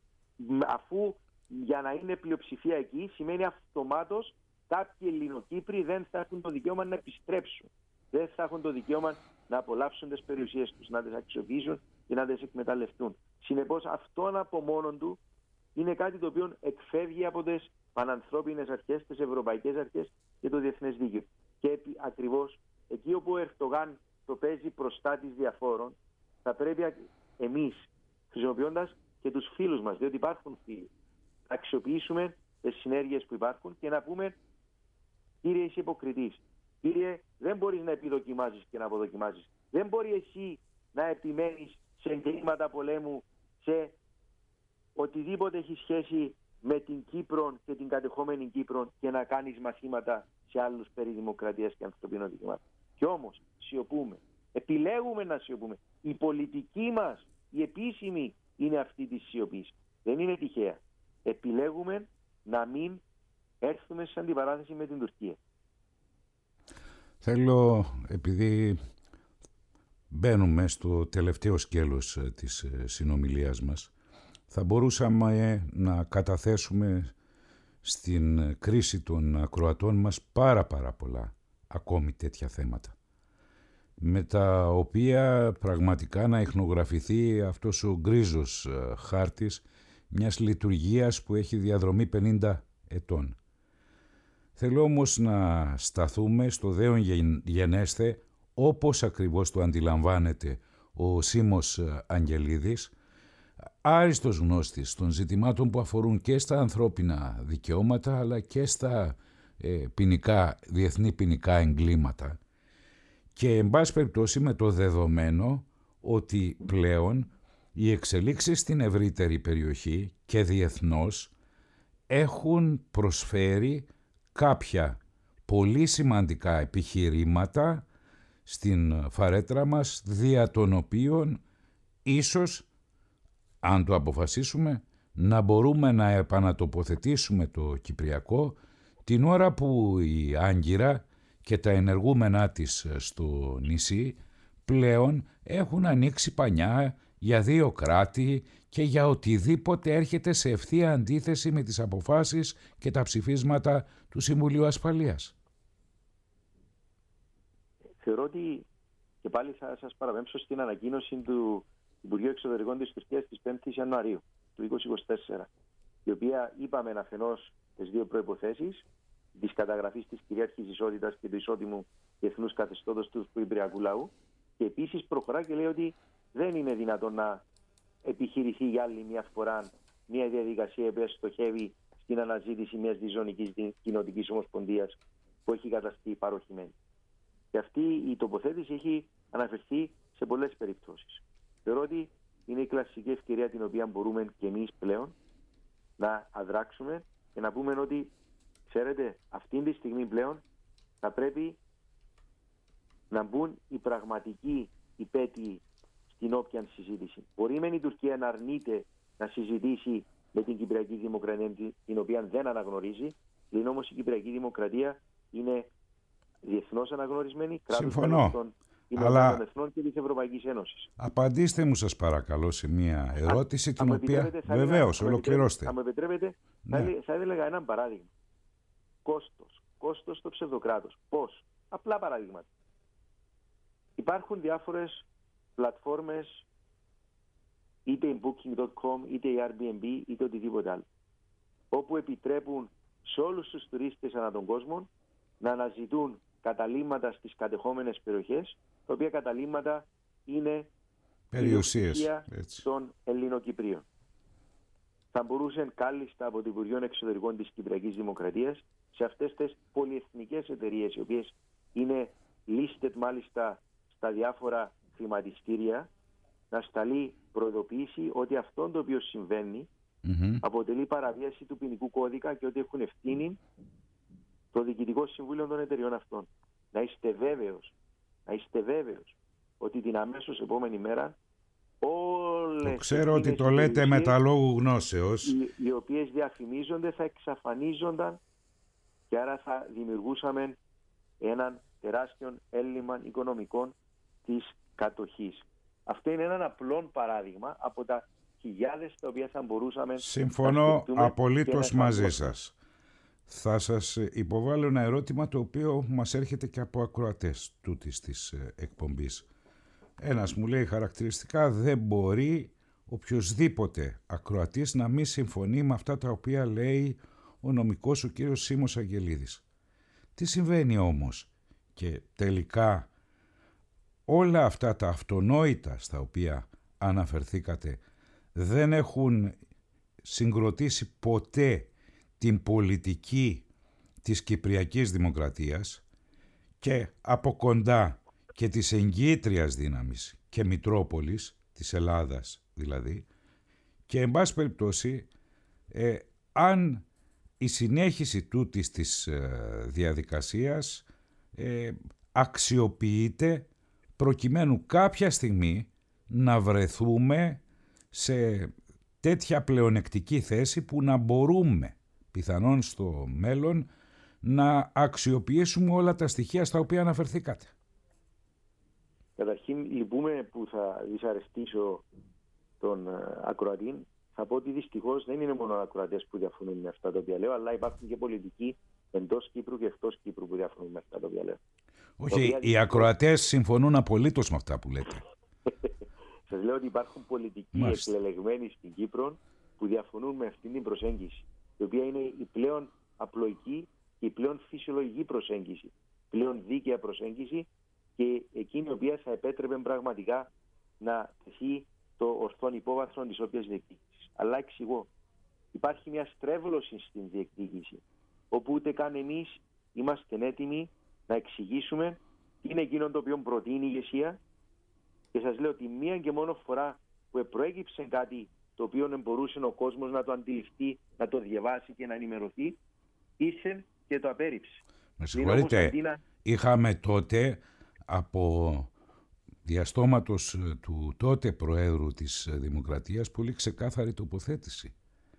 αφού για να είναι πλειοψηφία εκεί, σημαίνει αυτομάτως κάποιοι Ελληνοκύπροι δεν θα έχουν το δικαίωμα να επιστρέψουν. Δεν θα έχουν το δικαίωμα να απολαύσουν τις περιουσίες τους, να τις αξιοποιήσουν και να τις εκμεταλλευτούν. Συνεπώς αυτόν από μόνον του είναι κάτι το οποίο εκφεύγει από τις πανανθρώπινες αρχές, τις ευρωπαϊκές αρχές και το διεθνές δίκαιο. Και ακριβώς εκεί όπου ο Ερντογάν το παίζει προστάτης διαφόρων, θα πρέπει εμείς, χρησιμοποιώντας και τους φίλους μας, διότι υπάρχουν φίλοι, να αξιοποιήσουμε τις συνέργειες που υπάρχουν και να πούμε, κύριε, είσαι υποκριτής. Κύριε, δεν μπορείς να επιδοκιμάζεις και να αποδοκιμάζεις. Δεν μπορεί εσύ να επιμένεις σε εγκλήματα πολέμου, σε οτιδήποτε έχει σχέση με την Κύπρο και την κατεχόμενη Κύπρο και να κάνεις μαθήματα σε άλλους περί δημοκρατίας και ανθρωπίνων δικαιωμάτων. Και όμως σιωπούμε. Επιλέγουμε να σιωπούμε. Η πολιτική μας, η επίσημη, είναι αυτή τη σιωπής. Δεν είναι τυχαία. Επιλέγουμε να μην έρθουμε σε αντιπαράθεση με την Τουρκία. Θέλω, επειδή μπαίνουμε στο τελευταίο σκέλος της συνομιλίας μας, θα μπορούσαμε να καταθέσουμε στην κρίση των ακροατών μας πάρα πολλά ακόμη τέτοια θέματα, με τα οποία πραγματικά να ιχνογραφηθεί αυτός ο γκρίζος χάρτης μιας λειτουργίας που έχει διαδρομή 50 ετών. Θέλω όμως να σταθούμε στο δέον γενέσθε, όπως ακριβώς το αντιλαμβάνεται ο Σίμος Αγγελίδης, άριστος γνώστης των ζητημάτων που αφορούν και στα ανθρώπινα δικαιώματα αλλά και στα διεθνή ποινικά εγκλήματα, και εν πάση περιπτώσει με το δεδομένο ότι πλέον οι εξελίξεις στην ευρύτερη περιοχή και διεθνώς έχουν προσφέρει κάποια πολύ σημαντικά επιχειρήματα στην φαρέτρα μας, δια των οποίων ίσως, αν το αποφασίσουμε, να μπορούμε να επανατοποθετήσουμε το Κυπριακό την ώρα που η Άγκυρα και τα ενεργούμενά της στο νησί πλέον έχουν ανοίξει πανιά για δύο κράτη και για οτιδήποτε έρχεται σε ευθεία αντίθεση με τις αποφάσεις και τα ψηφίσματα του Συμβουλίου Ασφαλείας. Θεωρώ ότι, και πάλι θα σας παραπέμψω στην ανακοίνωση του Υπουργείο Εξωτερικών της Τουρκίας της 5ης Ιανουαρίου του 2024, η οποία είπαμε αφενός τις δύο προϋποθέσεις της καταγραφής της κυρίαρχης ισότητας και του ισότιμου διεθνούς καθεστώτος του Κυπριακού λαού, και επίσης προχωρά και λέει ότι δεν είναι δυνατόν να επιχειρηθεί για άλλη μια φορά μια διαδικασία που στοχεύει στην αναζήτηση μιας διζωνικής κοινοτικής ομοσπονδίας που έχει καταστεί παροχημένη. Και αυτή η τοποθέτηση έχει αναφερθεί σε πολλές περιπτώσεις. Θεωρώ ότι είναι η κλασική ευκαιρία την οποία μπορούμε και εμείς πλέον να αδράξουμε και να πούμε ότι, ξέρετε, αυτή τη στιγμή πλέον θα πρέπει να μπουν οι πραγματικοί υπέτειοι στην όποια συζήτηση. Μπορεί μεν η Τουρκία να αρνείται να συζητήσει με την Κυπριακή Δημοκρατία, την οποία δεν αναγνωρίζει, πλην όμως η Κυπριακή Δημοκρατία είναι διεθνώς αναγνωρισμένη, κράτος των Ηνωμένων Εθνών και της Ευρωπαϊκής Ένωσης. Απαντήστε μου σας παρακαλώ σε μια ερώτηση την οποία βεβαίως ολοκληρώστε. Αν μου επιτρέπετε, θα έλεγα ένα παράδειγμα. Κόστος στο ψευδοκράτος. Πώς? Απλά παραδείγματα. Υπάρχουν διάφορες πλατφόρμες, είτε η Booking.com, είτε η Airbnb, είτε οτιδήποτε άλλο, όπου επιτρέπουν σε όλους τους τουρίστες ανά τον κόσμο να αναζητούν καταλύμματα στις κατεχόμενες περιοχές, τα οποία καταλύμματα είναι περιουσίες των Ελληνοκυπρίων. Θα μπορούσαν κάλλιστα από το Υπουργείο Εξωτερικών της Κυπριακής Δημοκρατίας σε αυτές τις πολυεθνικές εταιρείες, οι οποίες είναι listed μάλιστα στα διάφορα χρηματιστήρια, να σταλεί προειδοποίηση ότι αυτό το οποίο συμβαίνει αποτελεί παραβίαση του ποινικού κώδικα και ότι έχουν ευθύνη το Διοικητικό Συμβούλιο των εταιριών αυτών. Να είστε βέβαιος ότι την αμέσως επόμενη μέρα όλες ξέρω ότι το λέτε με τα λόγου γνώσεως, οι οποίες διαφημίζονται θα εξαφανίζονταν, και άρα θα δημιουργούσαμε έναν τεράστιο έλλειμμα οικονομικών της κατοχής. Αυτό είναι ένα απλό παράδειγμα από τα χιλιάδες τα οποία θα μπορούσαμε. Συμφωνώ απολύτως μαζί σας. Θα σας υποβάλω ένα ερώτημα το οποίο μας έρχεται και από ακροατές τούτης της εκπομπής. Ένας μου λέει χαρακτηριστικά: δεν μπορεί οποιοσδήποτε ακροατής να μην συμφωνεί με αυτά τα οποία λέει ο νομικός ο κύριος Σίμος Αγγελίδης. Τι συμβαίνει όμως? Και τελικά όλα αυτά τα αυτονόητα στα οποία αναφερθήκατε δεν έχουν συγκροτήσει ποτέ την πολιτική της Κυπριακής Δημοκρατίας και από κοντά και της εγκύτριας δύναμης και Μητρόπολης, της Ελλάδας δηλαδή, και εν πάση περιπτώσει αν η συνέχιση τούτης της διαδικασίας αξιοποιείται προκειμένου κάποια στιγμή να βρεθούμε σε τέτοια πλεονεκτική θέση που να μπορούμε πιθανόν στο μέλλον να αξιοποιήσουμε όλα τα στοιχεία στα οποία αναφερθήκατε. Καταρχήν λυπούμε που θα δυσαρεστήσω τον ακροατή. Θα πω ότι δυστυχώς δεν είναι μόνο ακροατές που διαφωνούν με αυτά τα οποία λέω, αλλά υπάρχουν και πολιτικοί εντός Κύπρου και εκτός Κύπρου που διαφωνούν με αυτά τα οποία λέω. Όχι, οι ακροατές συμφωνούν απολύτως με αυτά που λέτε. Σας λέω ότι υπάρχουν πολιτικοί εκλεγμένοι στην Κύπρο που διαφωνούν με αυτήν την προσέγγιση, η οποία είναι η πλέον απλοϊκή και η πλέον φυσιολογική προσέγγιση, πλέον δίκαια προσέγγιση, και εκείνη η οποία θα επέτρεπε πραγματικά να τεθεί το ορθόν υπόβαθρο της όποιας διεκδίκησης. Αλλά εξηγώ, υπάρχει μια στρέβλωση στην διεκδίκηση, όπου ούτε καν εμείς είμαστε έτοιμοι να εξηγήσουμε τι είναι εκείνο το οποίο προτείνει η ηγεσία, και σας λέω ότι μία και μόνο φορά που προέκυψε κάτι το οποίο μπορούσε ο κόσμος να το αντιληφθεί, να το διαβάσει και να ενημερωθεί, ήρθε και το απέρριψε. Με συγχωρείτε, είχαμε τότε από διαστόματος του τότε Προέδρου της Δημοκρατίας πολύ ξεκάθαρη τοποθέτηση.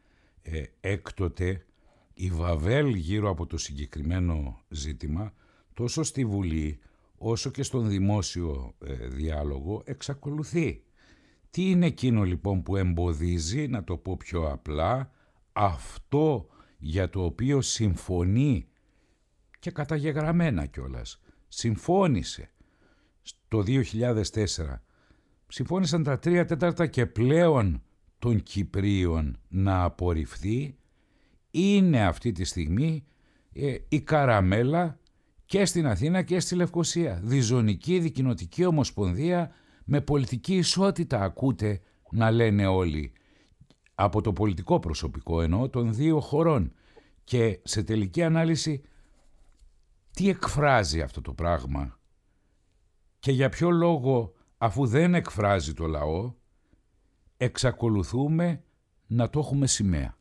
Έκτοτε η βαβέλ γύρω από το συγκεκριμένο ζήτημα, τόσο στη Βουλή όσο και στον δημόσιο διάλογο, εξακολουθεί. Τι είναι εκείνο λοιπόν που εμποδίζει, να το πω πιο απλά, αυτό για το οποίο συμφωνεί και καταγεγραμμένα κιόλας, συμφώνησε το 2004 συμφώνησαν τα 3/4 και πλέον των Κυπρίων να απορριφθεί. Είναι αυτή τη στιγμή η καραμέλα και στην Αθήνα και στη Λευκοσία. Διζωνική δικοινοτική ομοσπονδία με πολιτική ισότητα, ακούτε να λένε όλοι. Από το πολιτικό προσωπικό εννοώ των δύο χωρών. Και σε τελική ανάλυση τι εκφράζει αυτό το πράγμα και για ποιο λόγο, αφού δεν εκφράζει το λαό, εξακολουθούμε να το έχουμε σημαία.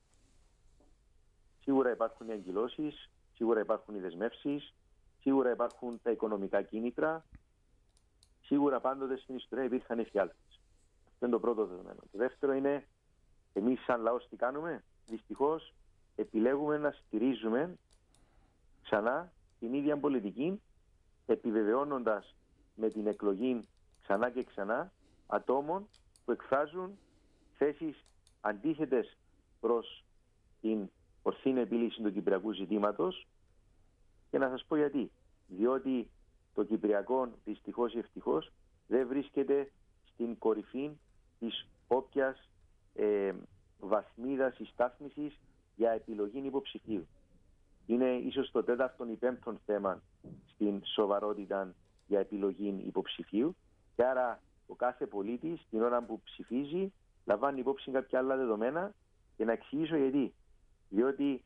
Σίγουρα υπάρχουν οι αγκυλώσεις, σίγουρα υπάρχουν οι δεσμεύσεις, σίγουρα υπάρχουν τα οικονομικά κίνητρα, σίγουρα πάντοτε στην ιστορία υπήρχαν εφιάλτες. Αυτό είναι το πρώτο δεδομένο. Το δεύτερο είναι, εμείς σαν λαός τι κάνουμε? Δυστυχώς επιλέγουμε να στηρίζουμε ξανά την ίδια πολιτική, επιβεβαιώνοντας με την εκλογή ξανά και ξανά ατόμων που εκφράζουν θέσεις αντίθετες προς την ορθή επίλυση του κυπριακού ζητήματος. Και να σας πω γιατί. Διότι το κυπριακό, δυστυχώς ή ευτυχώς, δεν βρίσκεται στην κορυφή της όποιας βαθμίδας ή στάθμισης για επιλογή υποψηφίου. Είναι ίσως το 4ο ή 5ο θέμα στην σοβαρότητα για επιλογή υποψηφίου, και άρα ο κάθε πολίτης την ώρα που ψηφίζει λαμβάνει υπόψη κάποια άλλα δεδομένα, και να εξηγήσω γιατί. Διότι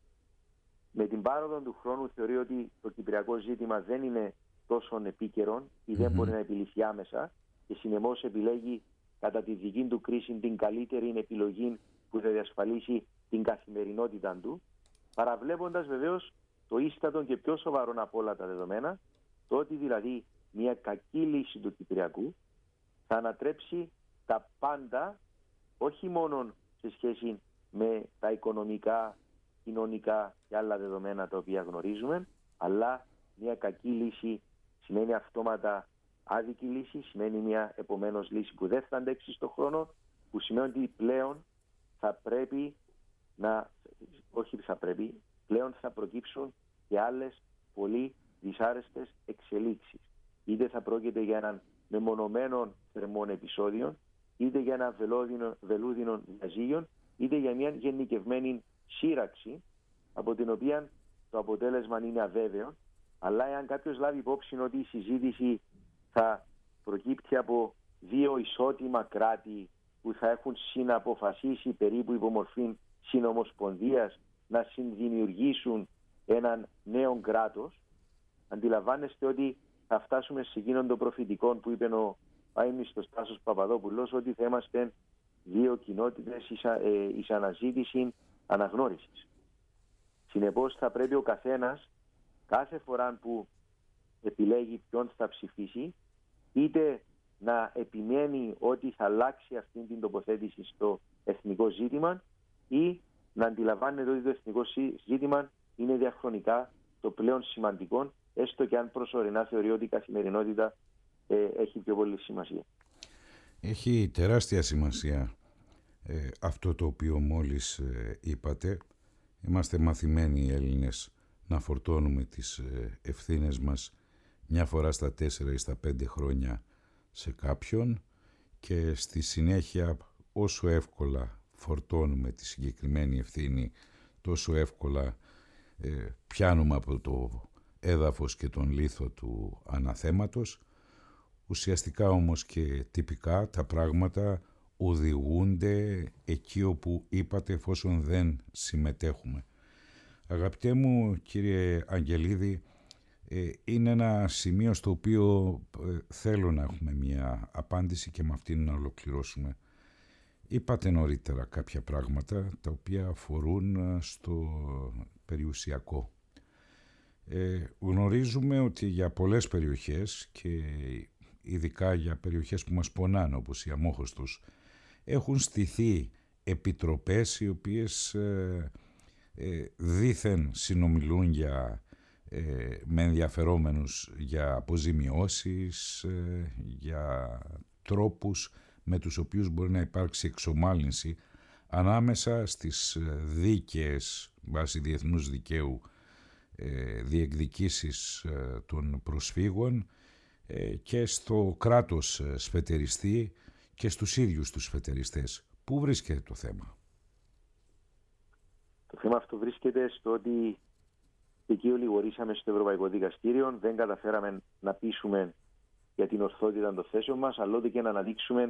με την πάροδο του χρόνου θεωρεί ότι το κυπριακό ζήτημα δεν είναι τόσο επίκαιρο ή δεν μπορεί να επιλυθεί άμεσα, και συνεμώς επιλέγει κατά τη δική του κρίση την καλύτερη επιλογή που θα διασφαλίσει την καθημερινότητα του, παραβλέποντας βεβαίως το ίστατο και πιο σοβαρό από όλα τα δεδομένα, το ότι δηλαδή μια κακή λύση του Κυπριακού θα ανατρέψει τα πάντα, όχι μόνο σε σχέση με τα οικονομικά, κοινωνικά και άλλα δεδομένα τα οποία γνωρίζουμε, αλλά μια κακή λύση σημαίνει αυτόματα άδικη λύση, σημαίνει μια επομένως λύση που δεν θα αντέξει στον χρόνο, που σημαίνει ότι πλέον πλέον θα προκύψουν και άλλες πολύ δυσάρεστες εξελίξεις. Είτε θα πρόκειται για έναν μεμονωμένο θερμών επεισόδιο, είτε για ένα βελούδινο διαζύγιο, είτε για μια γενικευμένη σύραξη, από την οποία το αποτέλεσμα είναι αβέβαιο, αλλά εάν κάποιος λάβει υπόψη ότι η συζήτηση θα προκύπτει από δύο ισότιμα κράτη που θα έχουν συναποφασίσει περίπου υπομορφή συνομοσπονδίας να συνδημιουργήσουν έναν νέο κράτος, αντιλαμβάνεστε ότι θα φτάσουμε σε εκείνον το προφητικό που είπε ο αείμνηστος Τάσος Παπαδόπουλος, ότι θα είμαστε δύο κοινότητες εις αναζήτηση αναγνώρισης. Συνεπώς θα πρέπει ο καθένας κάθε φορά που επιλέγει ποιον θα ψηφίσει, είτε να επιμένει ότι θα αλλάξει αυτή την τοποθέτηση στο εθνικό ζήτημα, ή να αντιλαμβάνεται ότι το εθνικό ζήτημα είναι διαχρονικά το πλέον σημαντικό, έστω και αν προσωρινά θεωρεί ότι η καθημερινότητα έχει πιο πολύ σημασία. Έχει τεράστια σημασία αυτό το οποίο μόλις είπατε. Είμαστε μαθημένοι οι Έλληνες να φορτώνουμε τις ευθύνες μας μια φορά στα 4 ή στα 5 χρόνια σε κάποιον, και στη συνέχεια όσο εύκολα φορτώνουμε τη συγκεκριμένη ευθύνη, τόσο εύκολα πιάνουμε από το έδαφος και τον λίθο του αναθέματος. Ουσιαστικά όμως και τυπικά τα πράγματα οδηγούνται εκεί όπου είπατε, εφόσον δεν συμμετέχουμε. Αγαπητέ μου κύριε Αγγελίδη, είναι ένα σημείο στο οποίο θέλω να έχουμε μια απάντηση και με αυτήν να ολοκληρώσουμε. Είπατε νωρίτερα κάποια πράγματα τα οποία αφορούν στο περιουσιακό. Γνωρίζουμε ότι για πολλές περιοχές, και ειδικά για περιοχές που μας πονάνε όπως η Αμμόχωστος, έχουν στηθεί επιτροπές οι οποίες δήθεν συνομιλούν με ενδιαφερόμενους για αποζημιώσεις, για τρόπους με τους οποίους μπορεί να υπάρξει εξομάλυνση ανάμεσα στις δίκαιες βάσει διεθνούς δικαίου διεκδικήσεις των προσφύγων και στο κράτος σφετεριστή και στους ίδιους τους σφετεριστές. Πού βρίσκεται το θέμα? Το θέμα αυτό βρίσκεται στο ότι εκεί ολιγορήσαμε στο Ευρωπαϊκό Δικαστήριο, δεν καταφέραμε να πείσουμε για την ορθότητα των θέσεων μας, αλλά και να αναδείξουμε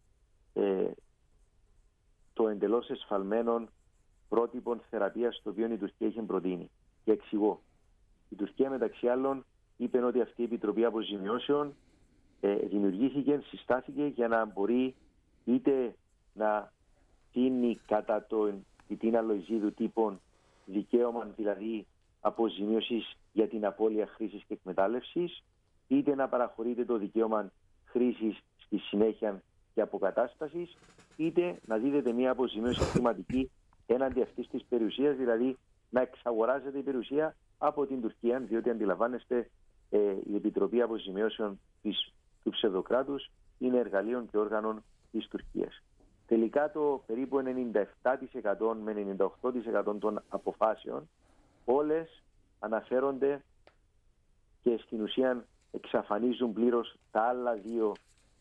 το εντελώς εσφαλμένο πρότυπο θεραπείας το οποίο η Τουρκία είχε προτείνει. Και εξηγώ. Η Τουρκία μεταξύ άλλων είπε ότι αυτή η Επιτροπή Αποζημιώσεων δημιουργήθηκε, συστάθηκε για να μπορεί είτε να δίνει κατά την αλοϊζίδου τύπων δικαίωμα, δηλαδή αποζημίωσης για την απώλεια χρήσης και εκμετάλλευσης, είτε να παραχωρείται το δικαίωμα χρήσης στη συνέχεια και αποκατάστασης, είτε να δίδεται μια αποζημίωση χρηματική έναντι αυτής της περιουσίας, δηλαδή να εξαγοράζεται η περιουσία από την Τουρκία, διότι αντιλαμβάνεστε η Επιτροπή Αποζημιώσεων του ψευδοκράτους είναι εργαλείων και όργανων της Τουρκίας. Τελικά το περίπου 97% με 98% των αποφάσεων όλες αναφέρονται και στην ουσία εξαφανίζουν πλήρως τα άλλα δύο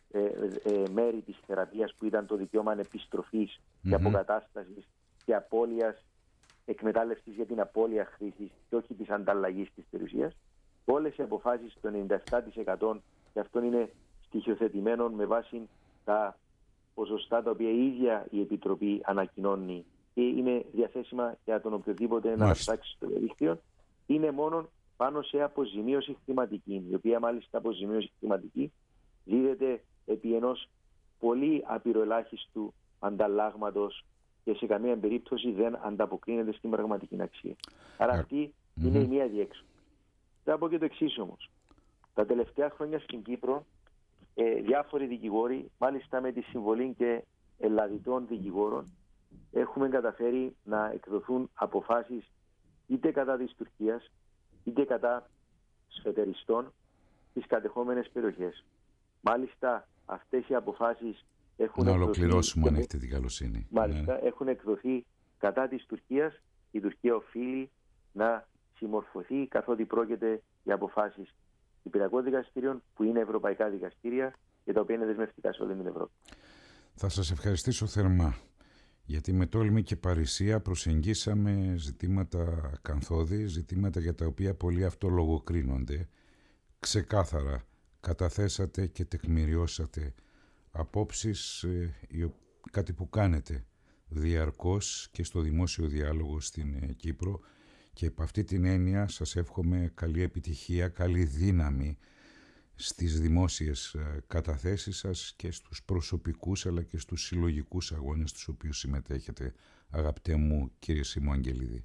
μέρη της θεραπείας που ήταν το δικαίωμα επιστροφής και αποκατάστασης και απώλειας εκμετάλλευσης για την απώλεια χρήσης και όχι της ανταλλαγής της περιουσίας. Όλες οι αποφάσεις το 97% και αυτό είναι στοιχειοθετημένο με βάση τα ποσοστά τα οποία η ίδια η Επιτροπή ανακοινώνει και είναι διαθέσιμα για τον οποιοδήποτε να ψάξει στο διαδίκτυο, είναι μόνο πάνω σε αποζημίωση χρηματική, η οποία μάλιστα αποζημίωση χρηματική δίδεται επί ενός πολύ απειροελάχιστου ανταλλάγματος και σε καμία περίπτωση δεν ανταποκρίνεται στην πραγματική αξία. Άρα αυτή είναι η μία διέξοδο. Θα πω και το εξής όμως. Τα τελευταία χρόνια στην Κύπρο διάφοροι δικηγόροι, μάλιστα με τη συμβολή και ελλαδιτών δικηγόρων, έχουμε καταφέρει να εκδοθούν αποφάσεις είτε κατά της Τουρκίας είτε κατά σφετεριστών στις κατεχόμενες περιοχές. Μάλιστα αυτές οι αποφάσεις έχουν να ολοκληρώσουμε αν έχετε την καλοσύνη. Μάλιστα έχουν εκδοθεί κατά της Τουρκίας. Η Τουρκία οφείλει να συμμορφωθεί καθότι πρόκειται για αποφάσεις Κυπριακών δικαστήριων που είναι ευρωπαϊκά δικαστήρια και τα οποία είναι δεσμευτικά σε όλη την Ευρώπη. Θα σας ευχαριστήσω θερμά, γιατί με τόλμη και παρησία προσεγγίσαμε ζητήματα κανθόδη, ζητήματα για τα οποία πολλοί αυτολογοκρίνονται. Ξεκάθαρα καταθέσατε και τεκμηριώσατε απόψεις, κάτι που κάνετε διαρκώς και στο δημόσιο διάλογο στην Κύπρο, και από αυτή την έννοια σας εύχομαι καλή επιτυχία, καλή δύναμη στις δημόσιες καταθέσεις σας και στους προσωπικούς αλλά και στους συλλογικούς αγώνες στους οποίους συμμετέχετε, αγαπητέ μου κύριε Σίμω Αγγελίδη.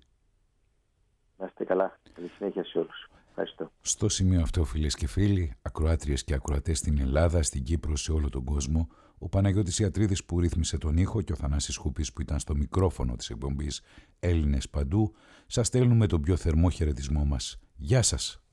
Να είστε καλά. Καλή συνέχεια σε όλους. Ευχαριστώ. Στο σημείο αυτό, φίλες και φίλοι, ακροάτριες και ακροατές στην Ελλάδα, στην Κύπρο, σε όλο τον κόσμο, ο Παναγιώτης Ιατρίδης που ρύθμισε τον ήχο και ο Θανάσης Χούπης που ήταν στο μικρόφωνο της εκπομπής Έλληνες Παντού, σας στέλνουμε τον πιο θερμό χαιρετισμό μας. Γεια σας!